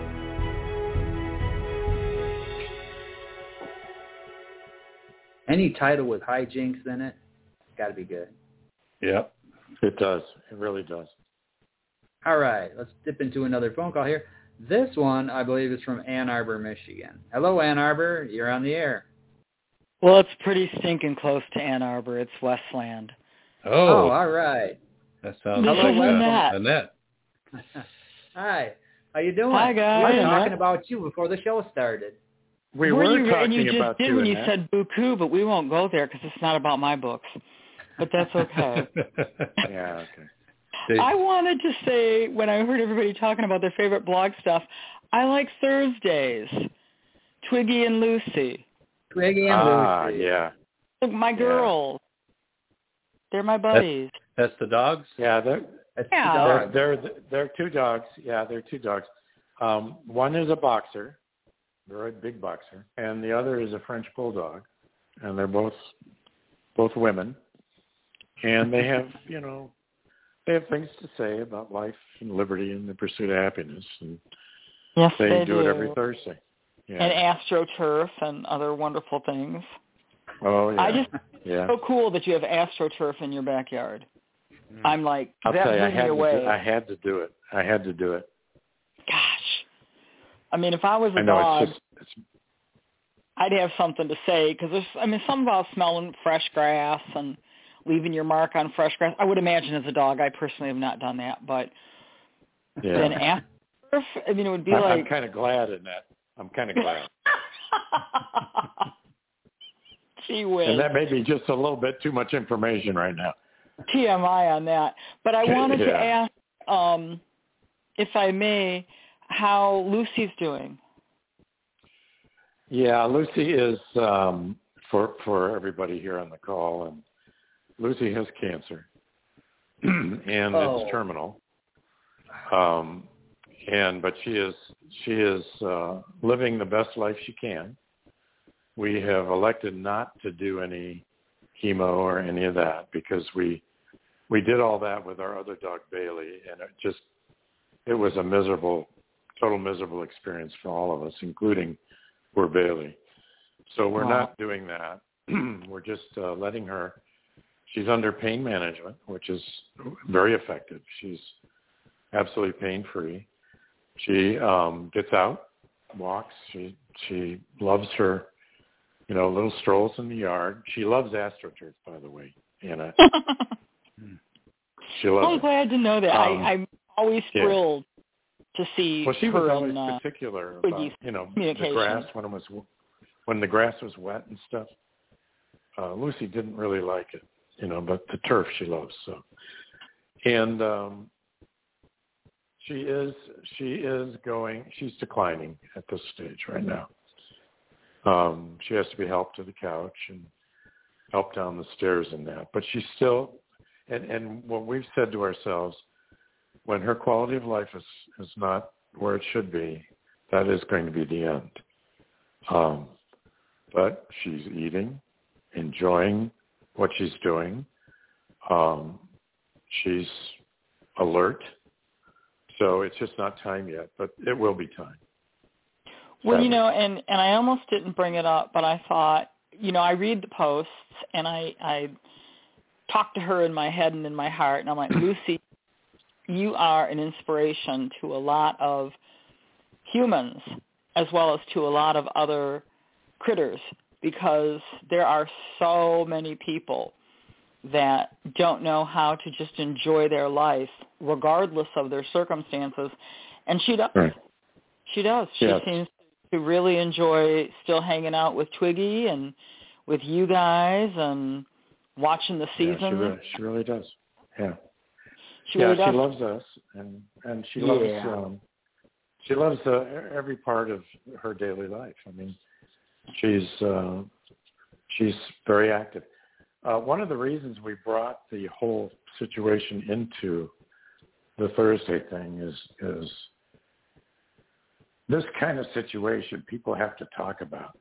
Any title with hijinks in it, got to be good. Yep, it does. It really does. All right, let's dip into another phone call here. This one, I believe, is from Ann Arbor, Michigan. Hello, Ann Arbor. You're on the air. Well, it's pretty stinking close to Ann Arbor. It's Westland. Oh, all right. That sounds Hello, like Annette. Hi. How you doing? Hi, guys. We were talking about you before the show started. We were talking about you, and you just did when you said buku, but we won't go there because it's not about my books. But that's okay. Yeah, okay. I wanted to say, when I heard everybody talking about their favorite blog stuff, I like Thursdays. Twiggy and Lucy. Twiggy and Lucy. Yeah. Look, my girls. They're my buddies. That's the dogs? Yeah, Yeah. they're two dogs. Yeah, they're two dogs. One is a boxer, very big boxer, and the other is a French bulldog, and they're both women, and they have they have things to say about life and liberty and the pursuit of happiness, and yes, they do it every Thursday. Yeah. And AstroTurf and other wonderful things. Oh yeah, It's so cool that you have AstroTurf in your backyard. I'm like, I'll that tell you, blew me away. I had to do it. Gosh, I mean, if I was a I know, dog, it's I'd have something to say because there's something about smelling fresh grass and leaving your mark on fresh grass. I would imagine as a dog, I personally have not done that, but then AstroTurf, I mean, it would be I'm kind of glad in that. I'm kind of glad. Gee whiz. And that may be just a little bit too much information right now. TMI on that. But I wanted to ask, if I may, how Lucy's doing. Yeah, Lucy is, for everybody here on the call, and Lucy has cancer, and it's terminal. But she is living the best life she can. We have elected not to do any chemo or any of that because we did all that with our other dog Bailey, and it was a total miserable experience for all of us, including poor Bailey. So we're not doing that. We're just letting her. She's under pain management, which is very effective. She's absolutely pain-free. She gets out, walks. She loves her, little strolls in the yard. She loves AstroTurf, by the way, Anna. She loves I'm glad to know that. I'm always thrilled to see Well, she her was always and, particular about, the grass when the grass was wet and stuff. Lucy didn't really like it, but the turf she loves. So, and she's declining at this stage right now. She has to be helped to the couch and helped down the stairs and that. But she's still, and what we've said to ourselves, when her quality of life is not where it should be, that is going to be the end. But she's eating, enjoying what she's doing. She's alert. So it's just not time yet, but it will be time. Well, and I almost didn't bring it up, but I thought, I read the posts and I talk to her in my head and in my heart, and I'm like, Lucy, you are an inspiration to a lot of humans as well as to a lot of other critters, because there are so many people that don't know how to just enjoy their life regardless of their circumstances. And she does. Right. She does. She seems to really enjoy still hanging out with Twiggy and with you guys and watching the season. Yeah, she really does. Yeah. She really does. She loves us, and she loves every part of her daily life. I mean, she's very active. One of the reasons we brought the whole situation into the Thursday thing is this kind of situation people have to talk about,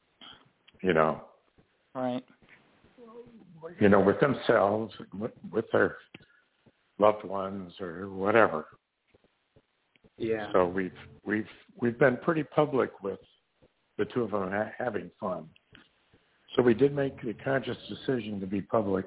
Right. With themselves, with their loved ones or whatever. Yeah. So we've been pretty public with the two of them having fun. So we did make the conscious decision to be public.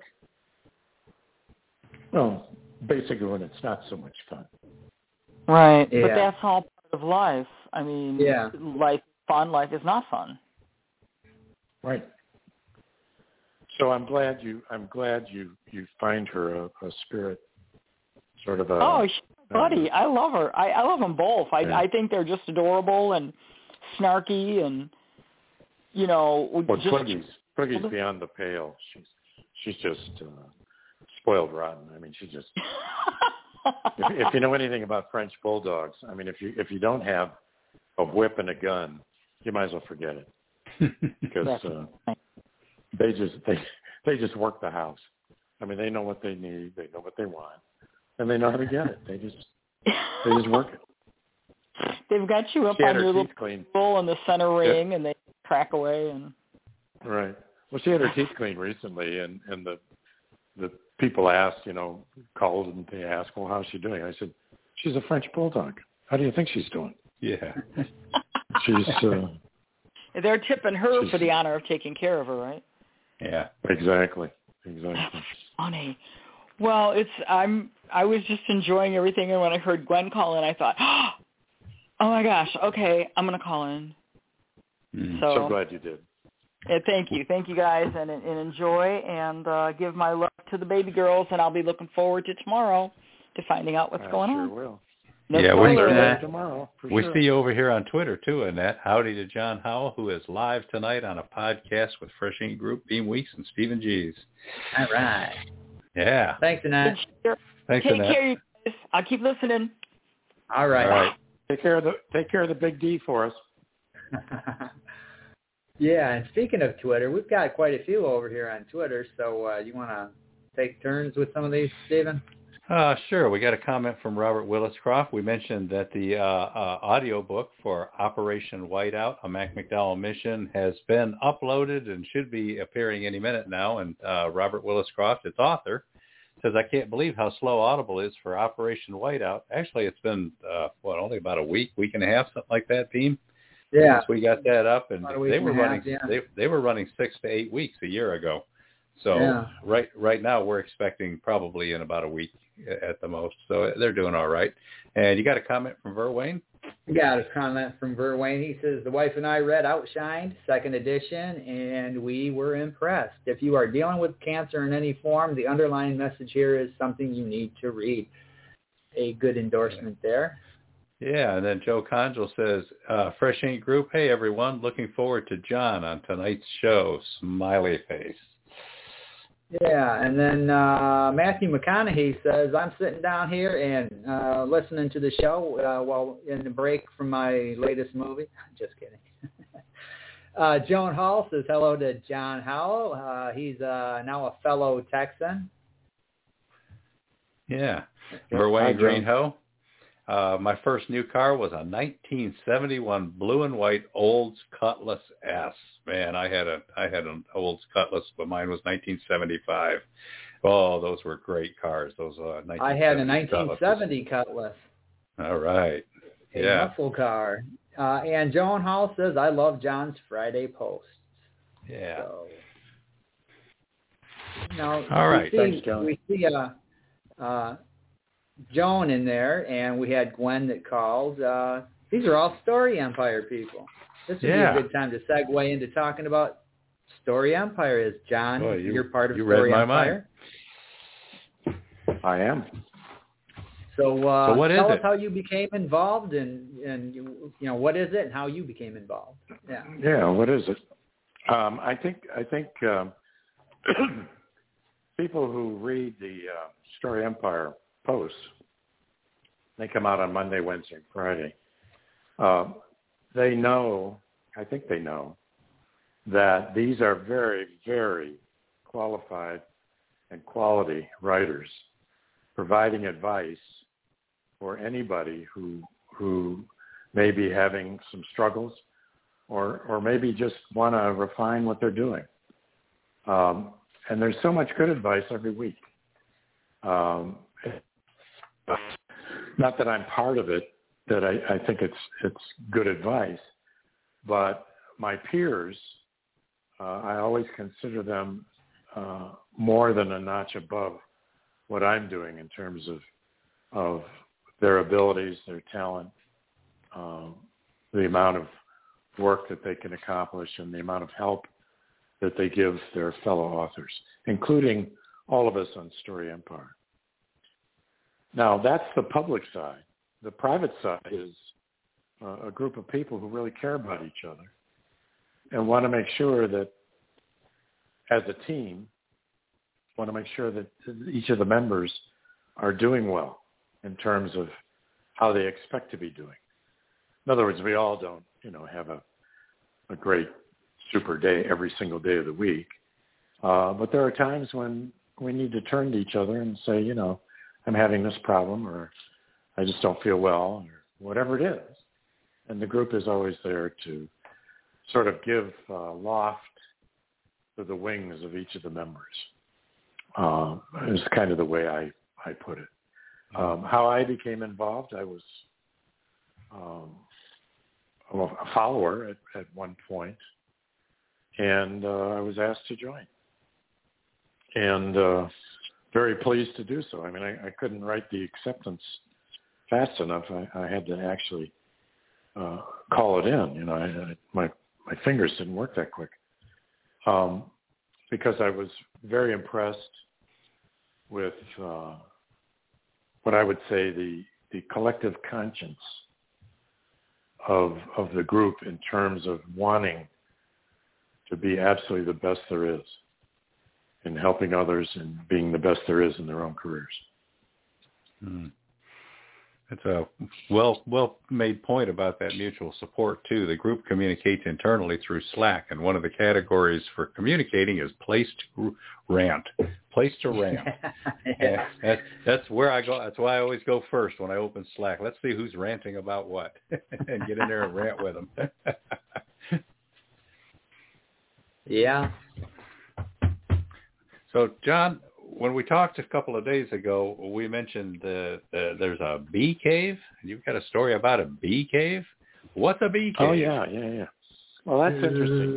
Well, basically when it's not so much fun. Right. Yeah. But that's all part of life. I mean, life is fun, life is not fun. Right. So I'm glad you find her a spirit, sort of a. Oh, buddy, I love her. I love them both. I think they're just adorable and snarky and Well, Twiggy's beyond the pale. She's just spoiled rotten. I mean, she just. if you know anything about French bulldogs, I mean, if you don't have a whip and a gun, you might as well forget it, because they just work the house. I mean, they know what they need, they know what they want, and they know how to get it. They just work it. They've got you up on your little table in the center ring, and they crack away. And right. Well, she had her teeth cleaned recently, and the people asked, called and they asked, well, how's she doing? I said, she's a French bulldog. How do you think she's doing? Yeah. She's. They're tipping her for the honor of taking care of her, right? Yeah. Exactly. That's funny. Well, I was just enjoying everything, and when I heard Gwen call in, I thought, oh my gosh, okay, I'm going to call in. So glad you did. Thank you guys, and enjoy, and give my love to the baby girls, and I'll be looking forward to tomorrow to finding out what's going on. Sure will. We see you over here on Twitter too, Annette. Howdy to John Howell, who is live tonight on a podcast with Fresh Ink Group, Beam Weeks, and Stephen G's. All right. Yeah. Thanks, Annette. Thanks, Take Annette. care, you guys. I'll keep listening. All right. All right. Take care of the big D for us. Yeah, and speaking of Twitter, we've got quite a few over here on Twitter. So you want to take turns with some of these, Stephen? Sure. We got a comment from Robert Williscroft. We mentioned that the audio book for Operation Whiteout, a Mac McDowell mission, has been uploaded and should be appearing any minute now. And Robert Williscroft, its author, says, I can't believe how slow Audible is for Operation Whiteout. Actually, it's been, only about a week and a half, something like that, Beam? Yeah. Since we got that up, and they were running. Yeah. They were running 6 to 8 weeks a year ago. So right now we're expecting probably in about a week at the most. So they're doing all right. And you got a comment from Verwayne? We got a comment from Verwayne. He says, the wife and I read Outshined, 2nd edition, and we were impressed. If you are dealing with cancer in any form, the underlying message here is something you need to read. A good endorsement there. Yeah, and then Joe Conjal says, Fresh Ink Group, hey, everyone, looking forward to John on tonight's show, smiley face. Yeah, and then Matthew McConaughey says, I'm sitting down here and listening to the show while in the break from my latest movie. Just kidding. Joan Hall says hello to John Howell. He's now a fellow Texan. Yeah. Verwayne Greenhoe. My first new car was a 1971 blue and white Olds Cutlass S. Man, I had an Olds Cutlass, but mine was 1975. Oh, those were great cars. Those 1970 I had a 1970 Cutlass. All right. A muscle car. And Joan Hall says, I love John's Friday posts. Yeah. So, now, all right. Thanks, John. We see Joan in there, and we had Gwen that called. These are all Story Empire people. This would be a good time to segue into talking about Story Empire. Is John, you're part of Story Empire? Mind. I am. So what is tell it? us how you became involved, and what is it, and how you became involved. Yeah. Yeah. What is it? I think people who read the Story Empire posts. They come out on Monday, Wednesday, and Friday. They know, I think they know, that these are very, very qualified and quality writers providing advice for anybody who may be having some struggles or maybe just want to refine what they're doing. And there's so much good advice every week. Not that I'm part of it, that I think it's good advice, but my peers, I always consider them more than a notch above what I'm doing in terms of their abilities, their talent, the amount of work that they can accomplish, and the amount of help that they give their fellow authors, including all of us on Story Empire. Now, that's the public side. The private side is a group of people who really care about each other and want to make sure that, as a team, want to make sure that each of the members are doing well in terms of how they expect to be doing. In other words, we all don't, have a great super day every single day of the week. But there are times when we need to turn to each other and say, I'm having this problem, or I just don't feel well, or whatever it is. And the group is always there to sort of give loft to the wings of each of the members. Is kind of the way I put it. How I became involved, I was a follower at one point, and I was asked to join. And very pleased to do so. I mean, I couldn't write the acceptance fast enough. I had to actually call it in. My fingers didn't work that quick because I was very impressed with what I would say the collective conscience of the group in terms of wanting to be absolutely the best there is in helping others and being the best there is in their own careers. That's a well-made point about that mutual support, too. The group communicates internally through Slack, and one of the categories for communicating is place to rant. Place to rant. Yeah. That's where I go. That's why I always go first when I open Slack. Let's see who's ranting about what and get in there and rant with them. Yeah. So, John, when we talked a couple of days ago, we mentioned there's a bee cave. You've got a story about a bee cave. What's a bee cave? Oh, yeah. Well, that's interesting.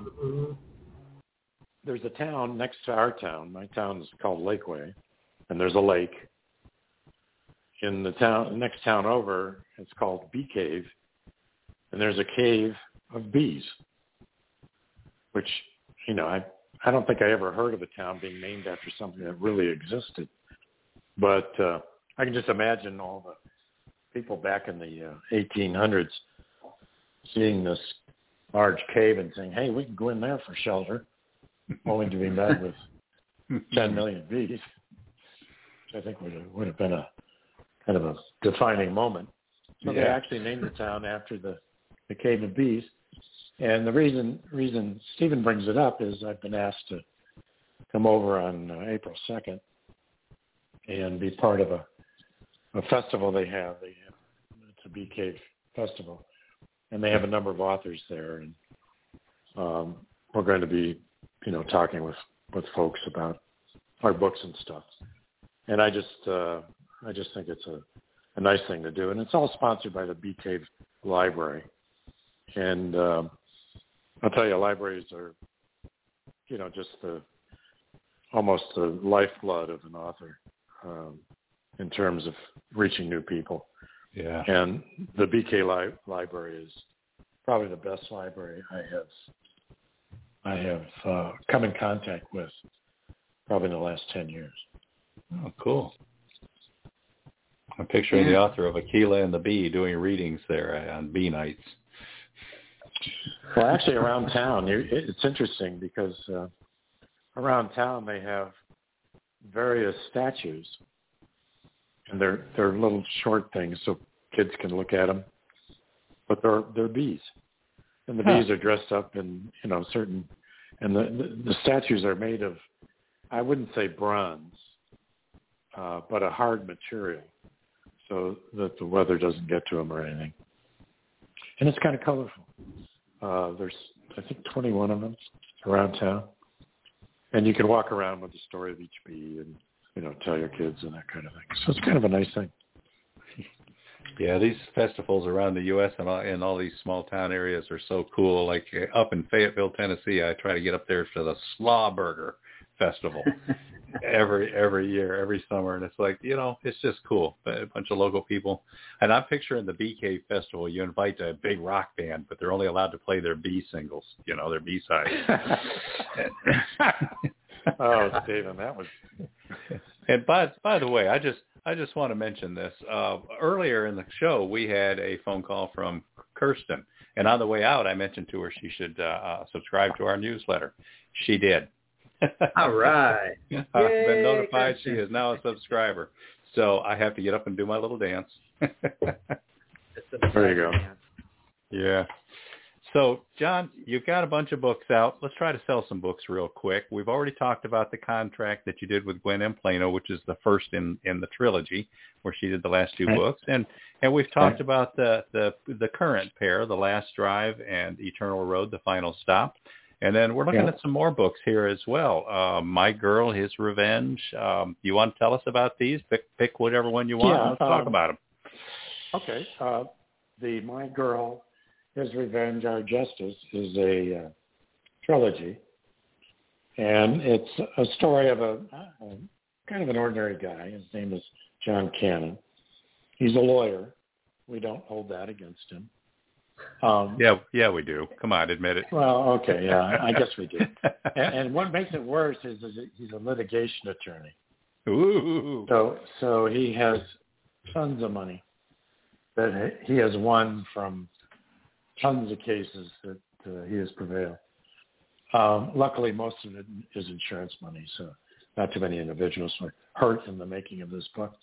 There's a town next to our town. My town is called Lakeway, and there's a lake. In the next town over, it's called Bee Cave, and there's a cave of bees, which, I don't think I ever heard of a town being named after something that really existed. But I can just imagine all the people back in the 1800s seeing this large cave and saying, hey, we can go in there for shelter, only to be met with 10 million bees, which I think would have been a kind of a defining moment. So They actually named the town after the cave of bees. And the reason Stephen brings it up is I've been asked to come over on April 2nd and be part of a festival they have. It's a Bee Cave Festival, and they have a number of authors there. And we're going to be, talking with folks about our books and stuff. And I just think it's a nice thing to do. And it's all sponsored by the Bee Cave Library. And I'll tell you, libraries are, just almost the lifeblood of an author in terms of reaching new people. Yeah. And the BK Library is probably the best library I have come in contact with probably in the last 10 years. Oh, cool. I'm picturing the author of Aquila and the Bee doing readings there on bee nights. Well, actually, around town, it's interesting because around town they have various statues, and they're little short things so kids can look at them. But they're bees, and the bees are dressed up in certain, and the statues are made of, I wouldn't say bronze, but a hard material, so that the weather doesn't get to them or anything. And it's kind of colorful. There's, I think, 21 of them around town, and you can walk around with the story of each bee and tell your kids and that kind of thing. So it's kind of a nice thing. Yeah, these festivals around the U.S. and in all these small town areas are so cool. Like up in Fayetteville, Tennessee, I try to get up there for the Slaw Burger Festival every year, every summer, and it's like, it's just cool. A bunch of local people, and I'm picturing the Bee Cave Festival. You invite a big rock band, but they're only allowed to play their bee singles, their B sides. Oh, Stephen, that was. And by the way, I just want to mention this. Earlier in the show, we had a phone call from Kirsten, and on the way out, I mentioned to her she should subscribe to our newsletter. She did. All right. I've been notified she is now a subscriber, so I have to get up and do my little dance. There you go. Yeah. So, John, you've got a bunch of books out. Let's try to sell some books real quick. We've already talked about the contract that you did with Gwen M. Plano, which is the first in the trilogy, where she did the last two books. And we've talked about the current pair, The Last Drive and Eternal Road, The Final Stop. And then we're looking at some more books here as well. My Girl, His Revenge. You want to tell us about these? Pick whatever one you want. Let's talk about them. Okay. The My Girl, His Revenge, Our Justice is a trilogy, and it's a story of a kind of an ordinary guy. His name is John Cannon. He's a lawyer. We don't hold that against him. Yeah, we do. Come on, admit it. Well, okay, yeah, I guess we do. And what makes it worse is he's a litigation attorney. Ooh. So he has tons of money that he has won from tons of cases that he has prevailed. Luckily, most of it is insurance money, so not too many individuals were hurt in the making of this book.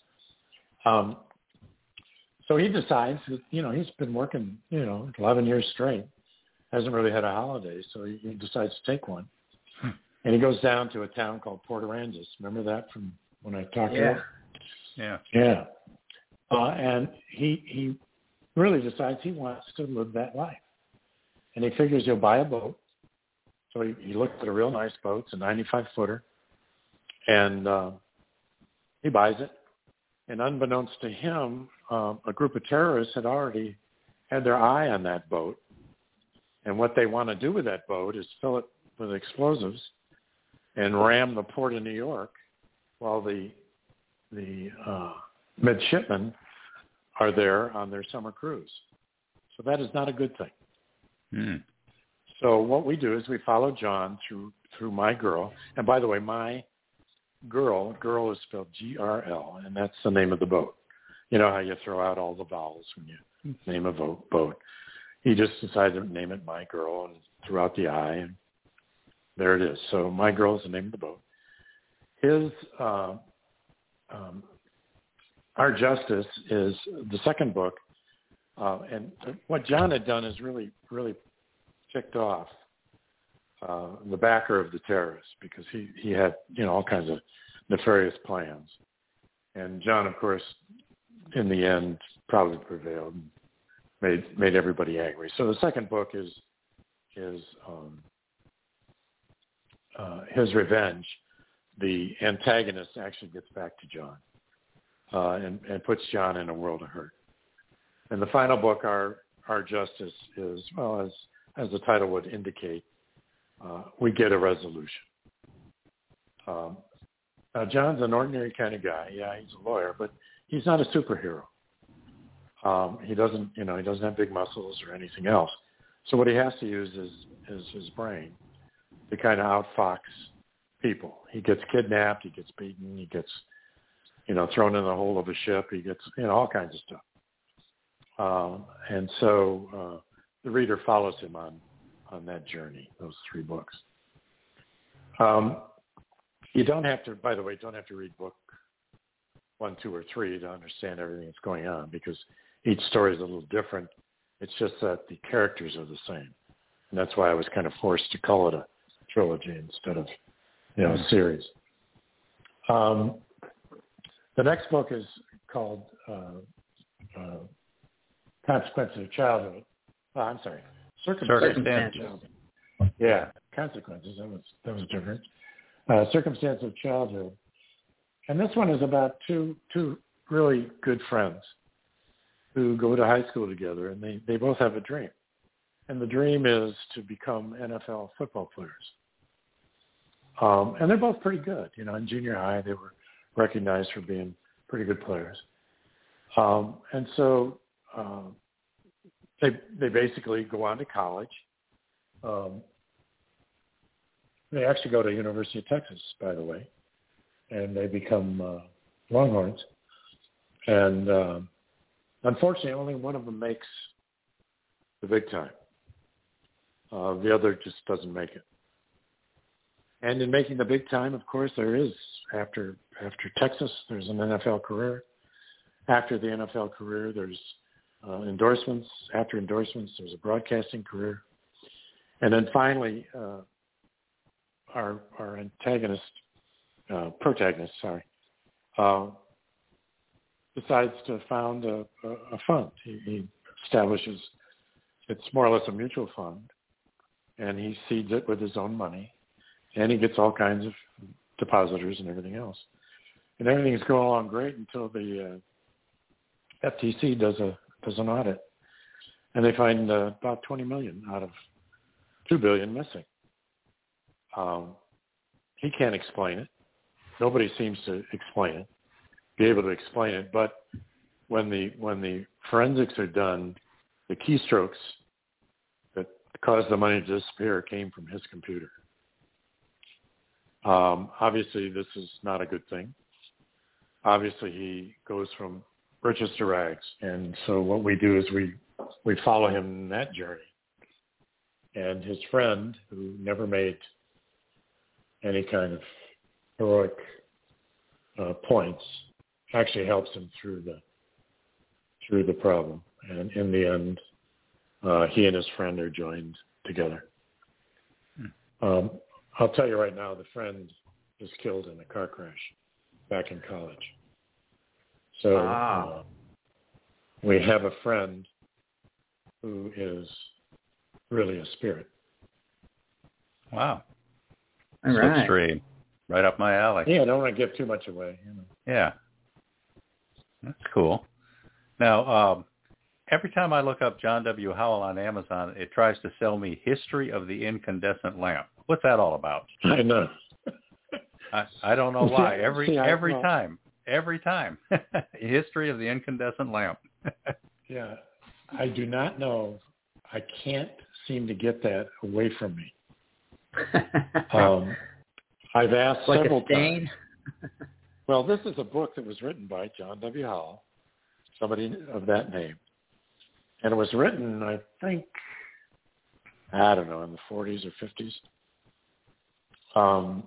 So he decides that, he's been working, 11 years straight, hasn't really had a holiday, so he decides to take one. And he goes down to a town called Port Aransas. Remember that from when I talked about it? Yeah. And he really decides he wants to live that life. And he figures he'll buy a boat. So he looked at a real nice boat. It's a 95-footer. And he buys it. And unbeknownst to him, a group of terrorists had already had their eye on that boat. And what they want to do with that boat is fill it with explosives and ram the port of New York while the midshipmen are there on their summer cruise. So that is not a good thing. So what we do is we follow John through My Girl. And by the way, My Girl is spelled G-R-L, and that's the name of the boat. You know how you throw out all the vowels when you name a boat. He just decided to name it My Girl and threw out the I, and there it is. So My Girl is the name of the boat. His Our Justice is the second book, and what John had done is really, really ticked off the backer of the terrorists, because he had all kinds of nefarious plans, and John, of course, in the end, probably prevailed and made everybody angry. So the second book is His Revenge. The antagonist actually gets back to John and puts John in a world of hurt. And the final book, Our Justice, is, well, as the title would indicate, we get a resolution. Now, John's an ordinary kind of guy. Yeah, he's a lawyer, but he's not a superhero. He doesn't have big muscles or anything else. So what he has to use is his brain to kind of outfox people. He gets kidnapped, he gets beaten, he gets, thrown in the hold of a ship, he gets, all kinds of stuff. And so the reader follows him on that journey, those three books. You don't have to, by the way, read book 1, 2, or 3 to understand everything that's going on, because each story is a little different. It's just that the characters are the same. And that's why I was kind of forced to call it a trilogy instead of, a series. The next book is called Consequences of Childhood. Circumstances. Yeah, Consequences. That was different. Circumstances of Childhood. And this one is about two really good friends who go to high school together, and they both have a dream. And the dream is to become NFL football players. And they're both pretty good. In junior high, they were recognized for being pretty good players. And so they basically go on to college. They actually go to University of Texas, by the way, and they become Longhorns. And unfortunately, only one of them makes the big time. The other just doesn't make it. And in making the big time, of course, there is, after Texas, there's an NFL career. After the NFL career, there's endorsements. After endorsements, there's a broadcasting career. And then finally, our protagonist, decides to found a fund. He establishes, it's more or less a mutual fund, and he seeds it with his own money, and he gets all kinds of depositors and everything else. And everything's going along great until the FTC does an audit, and they find about $20 million out of $2 billion missing. He can't explain it. Nobody seems to be able to explain it. But when the forensics are done, the keystrokes that caused the money to disappear came from his computer. Obviously, this is not a good thing. Obviously, he goes from riches to rags. And so what we do is we follow him in that journey. And his friend, who never made any kind of heroic points, actually helps him through the problem. And in the end, he and his friend are joined together. I'll tell you right now, the friend was killed in a car crash back in college. So we have a friend who is really a spirit. Wow. All right. Slipstream. Right up my alley. Yeah, I don't want to give too much away. Yeah. That's cool. Now, every time I look up John W. Howell on Amazon, it tries to sell me History of the Incandescent Lamp. What's that all about? I know. I don't know why. Every time. History of the Incandescent Lamp. Yeah. I do not know. I can't seem to get that away from me. I've asked like several a stain? times. Well, this is a book that was written by John W. Howell, somebody of that name. And it was written, I think, in the 40s or 50s.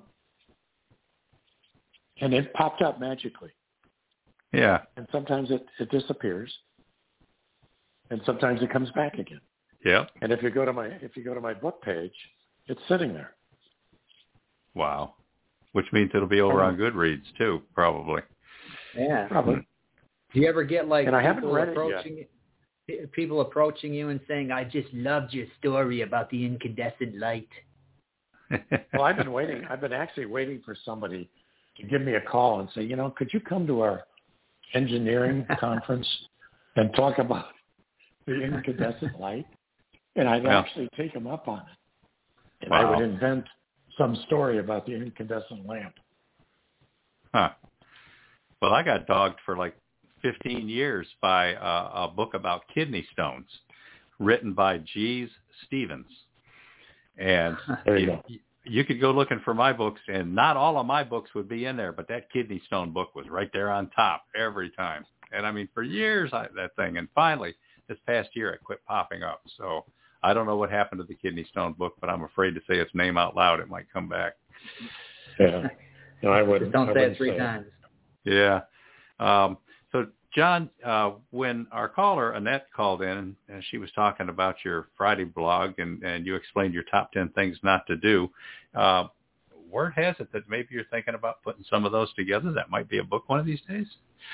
And it popped up magically. Yeah. And sometimes it disappears. And sometimes it comes back again. Yeah. And if you go to my book page, it's sitting there. Wow. Which means it'll be over on Goodreads too, probably. Yeah. Probably. Do you ever get like and I haven't read people approaching you and saying, "I just loved your story about the incandescent light"? Well, I've been actually waiting for somebody to give me a call and say, could you come to our engineering conference and talk about the incandescent light? And I'd actually take them up on it. And I would invent some story about the incandescent lamp. Huh. Well, I got dogged for like 15 years by a book about kidney stones written by Jeeves Stevens. And you could go looking for my books, and not all of my books would be in there, but that kidney stone book was right there on top every time. And I mean, for years, that thing. And finally, this past year, it quit popping up. So I don't know what happened to the kidney stone book, but I'm afraid to say its name out loud. It might come back. Yeah. No, I wouldn't. Just don't say it 3 times. Yeah. So, John, when our caller, Annette, called in, and she was talking about your Friday blog, and you explained your top 10 things not to do, word has it that maybe you're thinking about putting some of those together. That might be a book one of these days.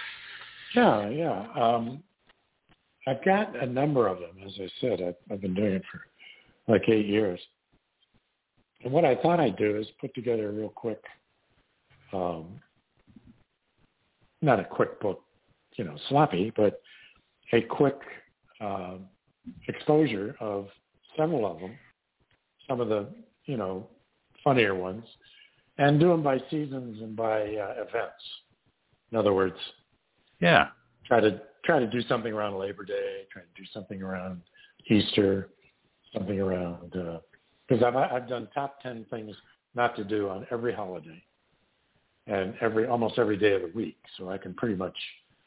Yeah. I've got a number of them. As I said, I've been doing it for like 8 years. And what I thought I'd do is put together a real quick, not a quick book, sloppy, but a quick exposure of several of them, some of the, funnier ones, and do them by seasons and by events. In other words, try to do something around Labor Day, try to do something around Easter, something around, because I've done top 10 things not to do on every holiday and almost every day of the week, so I can pretty much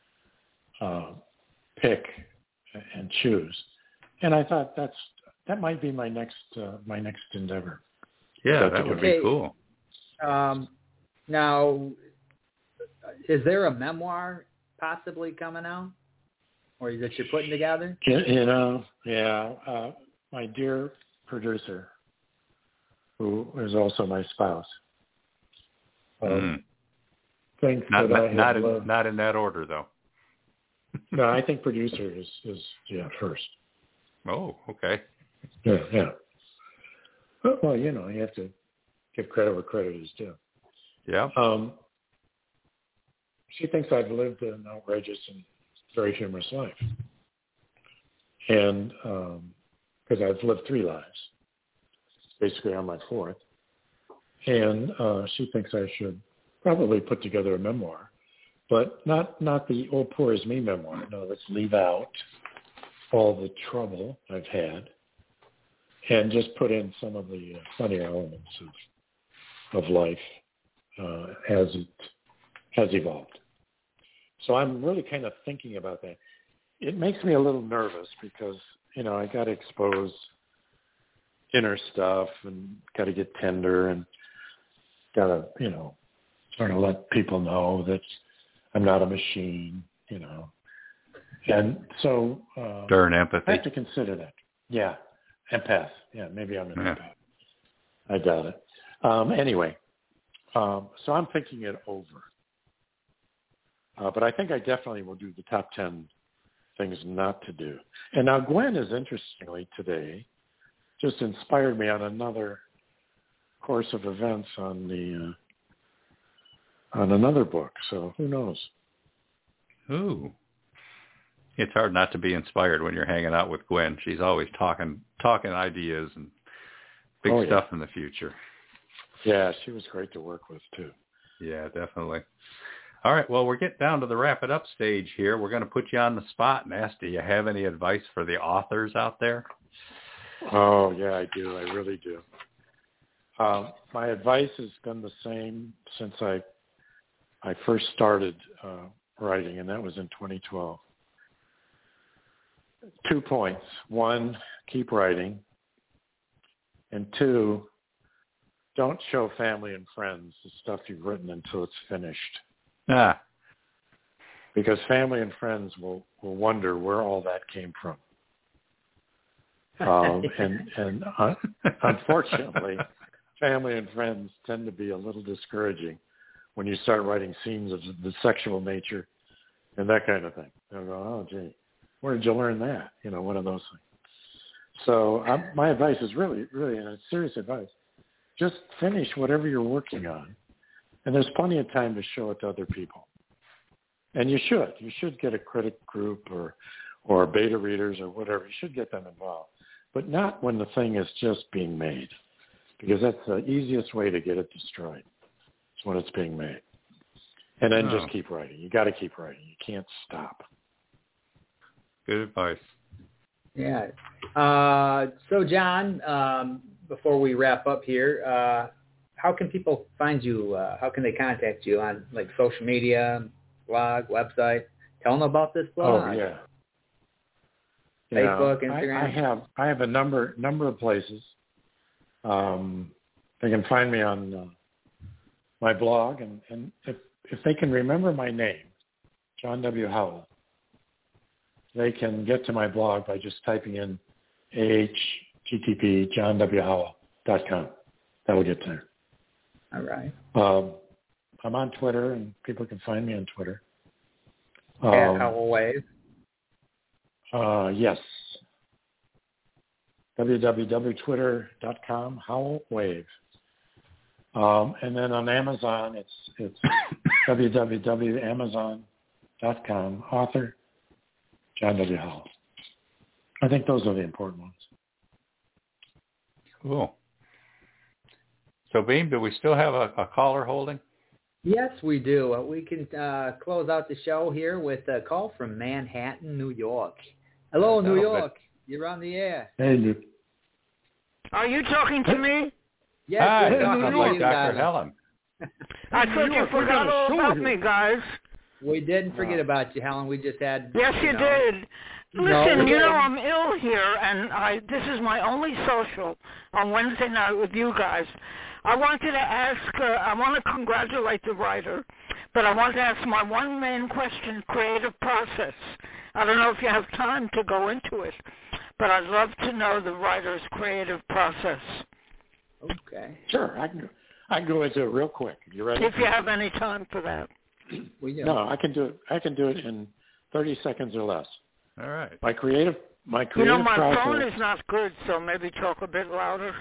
pick and choose. And I thought that might be my next endeavor. Yeah, that would be cool. Now, is there a memoir possibly coming out, or that you're putting together? My dear producer, who is also my spouse, thinks that I have loved. Not in that order, though. No, I think producer is first. Oh, okay. Yeah. Well, you have to give credit where credit is due. Yeah. She thinks I've lived an outrageous and very humorous life. And because I've lived 3 lives, basically on my 4th. And she thinks I should probably put together a memoir, but not the "Oh, poor is me" memoir. No, let's leave out all the trouble I've had and just put in some of the funnier elements of life as it has evolved. So I'm really kind of thinking about that. It makes me a little nervous because, I got to expose inner stuff and got to get tender and got to, sort of let people know that I'm not a machine, And so Darn empathy. I have to consider that. Yeah. Empath. Yeah, maybe I'm an empath. I doubt it. Anyway, so I'm thinking it over. But I think I definitely will do the top 10 things not to do. And now Gwen is, interestingly, today just inspired me on another course of events on another book. So who knows? Ooh. It's hard not to be inspired when you're hanging out with Gwen. She's always talking ideas and big stuff in the future. Yeah, she was great to work with, too. Yeah, definitely. All right, well, we're getting down to the wrap it up stage here. We're going to put you on the spot and ask, do you have any advice for the authors out there? Oh, yeah, I do. I really do. My advice has been the same since I first started writing, and that was in 2012. 2 points. 1, keep writing. And 2, don't show family and friends the stuff you've written until it's finished. Because family and friends will wonder where all that came from. And unfortunately, family and friends tend to be a little discouraging when you start writing scenes of the sexual nature and that kind of thing. They'll go, oh, gee, where did you learn that? One of those things. So my advice is really, really, and it's serious advice, just finish whatever you're working on. And there's plenty of time to show it to other people. And you should. You should get a critic group or beta readers or whatever. You should get them involved. But not when the thing is just being made, because that's the easiest way to get it destroyed. It's when it's being made. And then just keep writing. You got to keep writing. You can't stop. Good advice. Yeah. So, John, before we wrap up here, how can people find you? How can they contact you on social media, blog, website? Tell them about this blog. Oh, yeah. Facebook, Instagram. I have a number of places. They can find me on my blog, and if they can remember my name, John W. Howell. They can get to my blog by just typing in johnwhowell.com. That will get there. All right. I'm on Twitter, and people can find me on Twitter. At Howell Wave. Yes. www.twitter.com, Howell Wave. And then on Amazon, it's www.amazon.com, author John W. Howell. I think those are the important ones. Cool. So, Beam, do we still have a caller holding? Yes, we do. We can close out the show here with a call from Manhattan, New York. Hello, New York. You're on the air. Hey, Luke. Are you talking to me? Yes, hi, we're talking to you, Dr. Helen. I thought you forgot all about me, guys. We didn't forget about you, Helen. We just had... Yes, you did. Listen, I'm ill here, and this is my only social on Wednesday night with you guys. I wanted to ask, I want to congratulate the writer, but I want to ask my one main question, creative process. I don't know if you have time to go into it, but I'd love to know the writer's creative process. Okay. Sure, I can go into it real quick. You ready? If you have any time for that. No, I can do it. I can do it in 30 seconds or less. All right. My creative my process. phone is not good, so maybe talk a bit louder.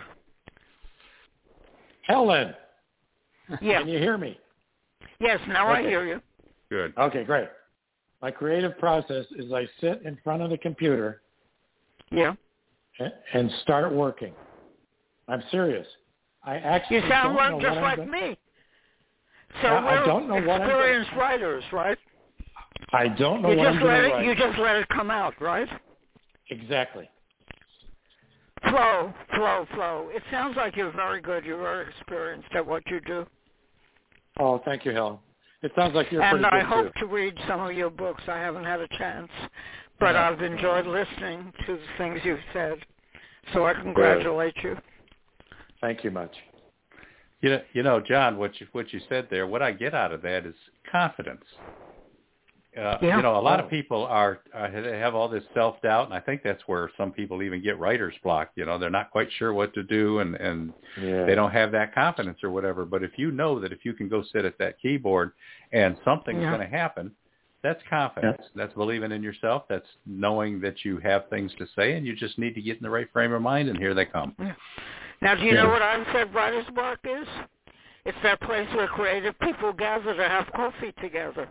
Helen. Yeah. Can you hear me? Yes, now Okay. I hear you. Good. Okay, great. My creative process is I sit in front of the computer. Yeah. And start working. I'm serious. I actually You sound don't know just what like me. So I don't know what I'm experienced writers, right? I don't know what I'm going to write. You just let it come out, right? Exactly. Flow. It sounds like you're very good. You're very experienced at what you do. Oh, thank you, Helen. It sounds like you're pretty good, And I hope too. to read some of your books. I haven't had a chance, but I've enjoyed listening to the things you've said. So I congratulate you. Thank you much. You know, John, what you said there, what I get out of that is confidence. You know, a lot of people have all this self-doubt, and I think that's where some people even get writer's block. You know, they're not quite sure what to do, and they don't have that confidence or whatever. But if you know that if you can go sit at that keyboard and something's going to happen, that's confidence. Yeah. That's believing in yourself. That's knowing that you have things to say, and you just need to get in the right frame of mind, and here they come. Yeah. Now, do you know what unsaid writer's block is? It's that place where creative people gather to have coffee together.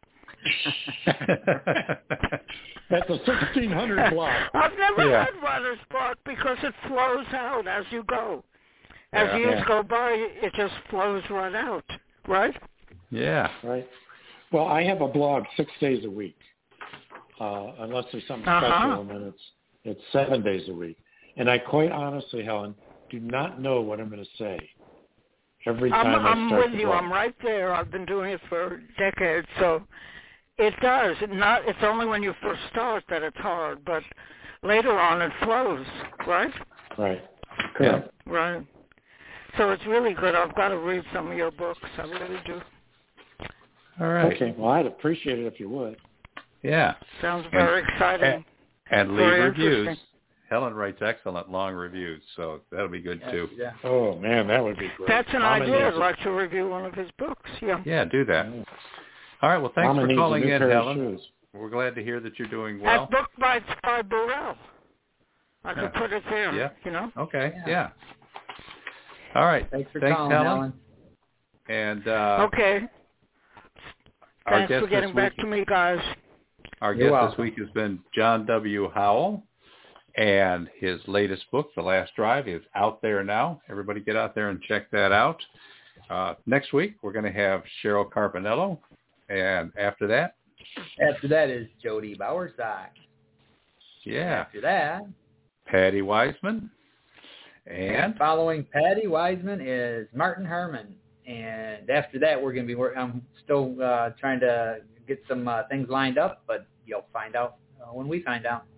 That's a 1600 block. I've never had writer's block because it flows out as you go. As years go by, it just flows right out, right? Yeah. Right. Well, I have a blog 6 days a week, unless there's something special, and then it's 7 days a week. And I quite honestly, Helen, do not know what I'm going to say every time I start I'm with you. blog. I'm right there. I've been doing it for decades, so it does. It's only when you first start that it's hard, but later on it flows, right? Right. Correct. Yeah. Right. So it's really good. I've got to read some of your books. I really do. All right. Okay. Well, I'd appreciate it if you would. Yeah. Sounds very exciting. And leave reviews. Helen writes excellent long reviews, so that'll be good too. Yeah. Oh man, that would be great. That's an idea. I'd like to review one of his books. Yeah. Yeah, do that. All right. Well, thanks for calling in, Helen. We're glad to hear that you're doing well. At Book Bites by Burrell. I could put it there. Yeah. You know. Okay. Yeah. All right. Thanks for calling, Helen. And okay. Thanks for getting back to me, guys. Our guest this week has been John W. Howell, and his latest book, The Last Drive, is out there now. Everybody get out there and check that out. Next week, we're going to have Cheryl Carpinello, and after that? After that is Jody Bowersock. Yeah. After that? Patty Wiseman. And following Patty Wiseman is Martin Herman. And after that, we're going to be I'm still trying to get some things lined up, but you'll find out when we find out.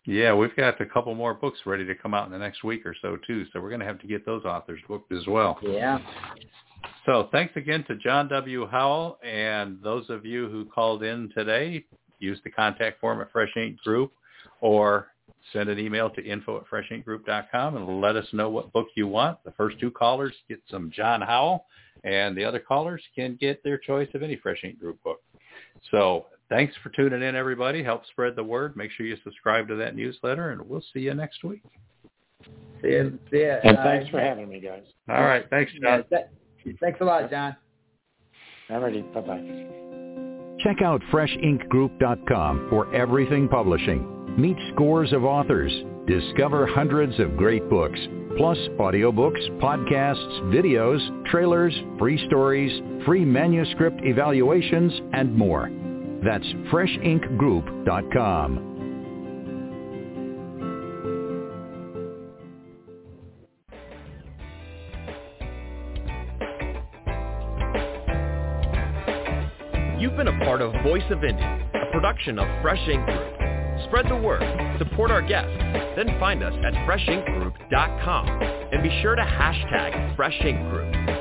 Yeah, we've got a couple more books ready to come out in the next week or so, too. So we're going to have to get those authors booked as well. Yeah. So thanks again to John W. Howell. And those of you who called in today, use the contact form at Fresh Ink Group or send an email to info@freshinkgroup.com and let us know what book you want. The first 2 callers get some John Howell, and the other callers can get their choice of any Fresh Ink Group book. So thanks for tuning in, everybody. Help spread the word. Make sure you subscribe to that newsletter, and we'll see you next week. See you. And thanks for having me, guys. All right. Thanks, John. Thanks a lot, John. All righty. Bye-bye. Check out freshinkgroup.com for everything publishing. Meet scores of authors. Discover hundreds of great books, plus audiobooks, podcasts, videos, trailers, free stories, free manuscript evaluations, and more. That's freshinkgroup.com. You've been a part of Voice of Indie, a production of Fresh Ink Group. Spread the word, support our guests, then find us at freshinkgroup.com and be sure to hashtag Fresh Ink Group.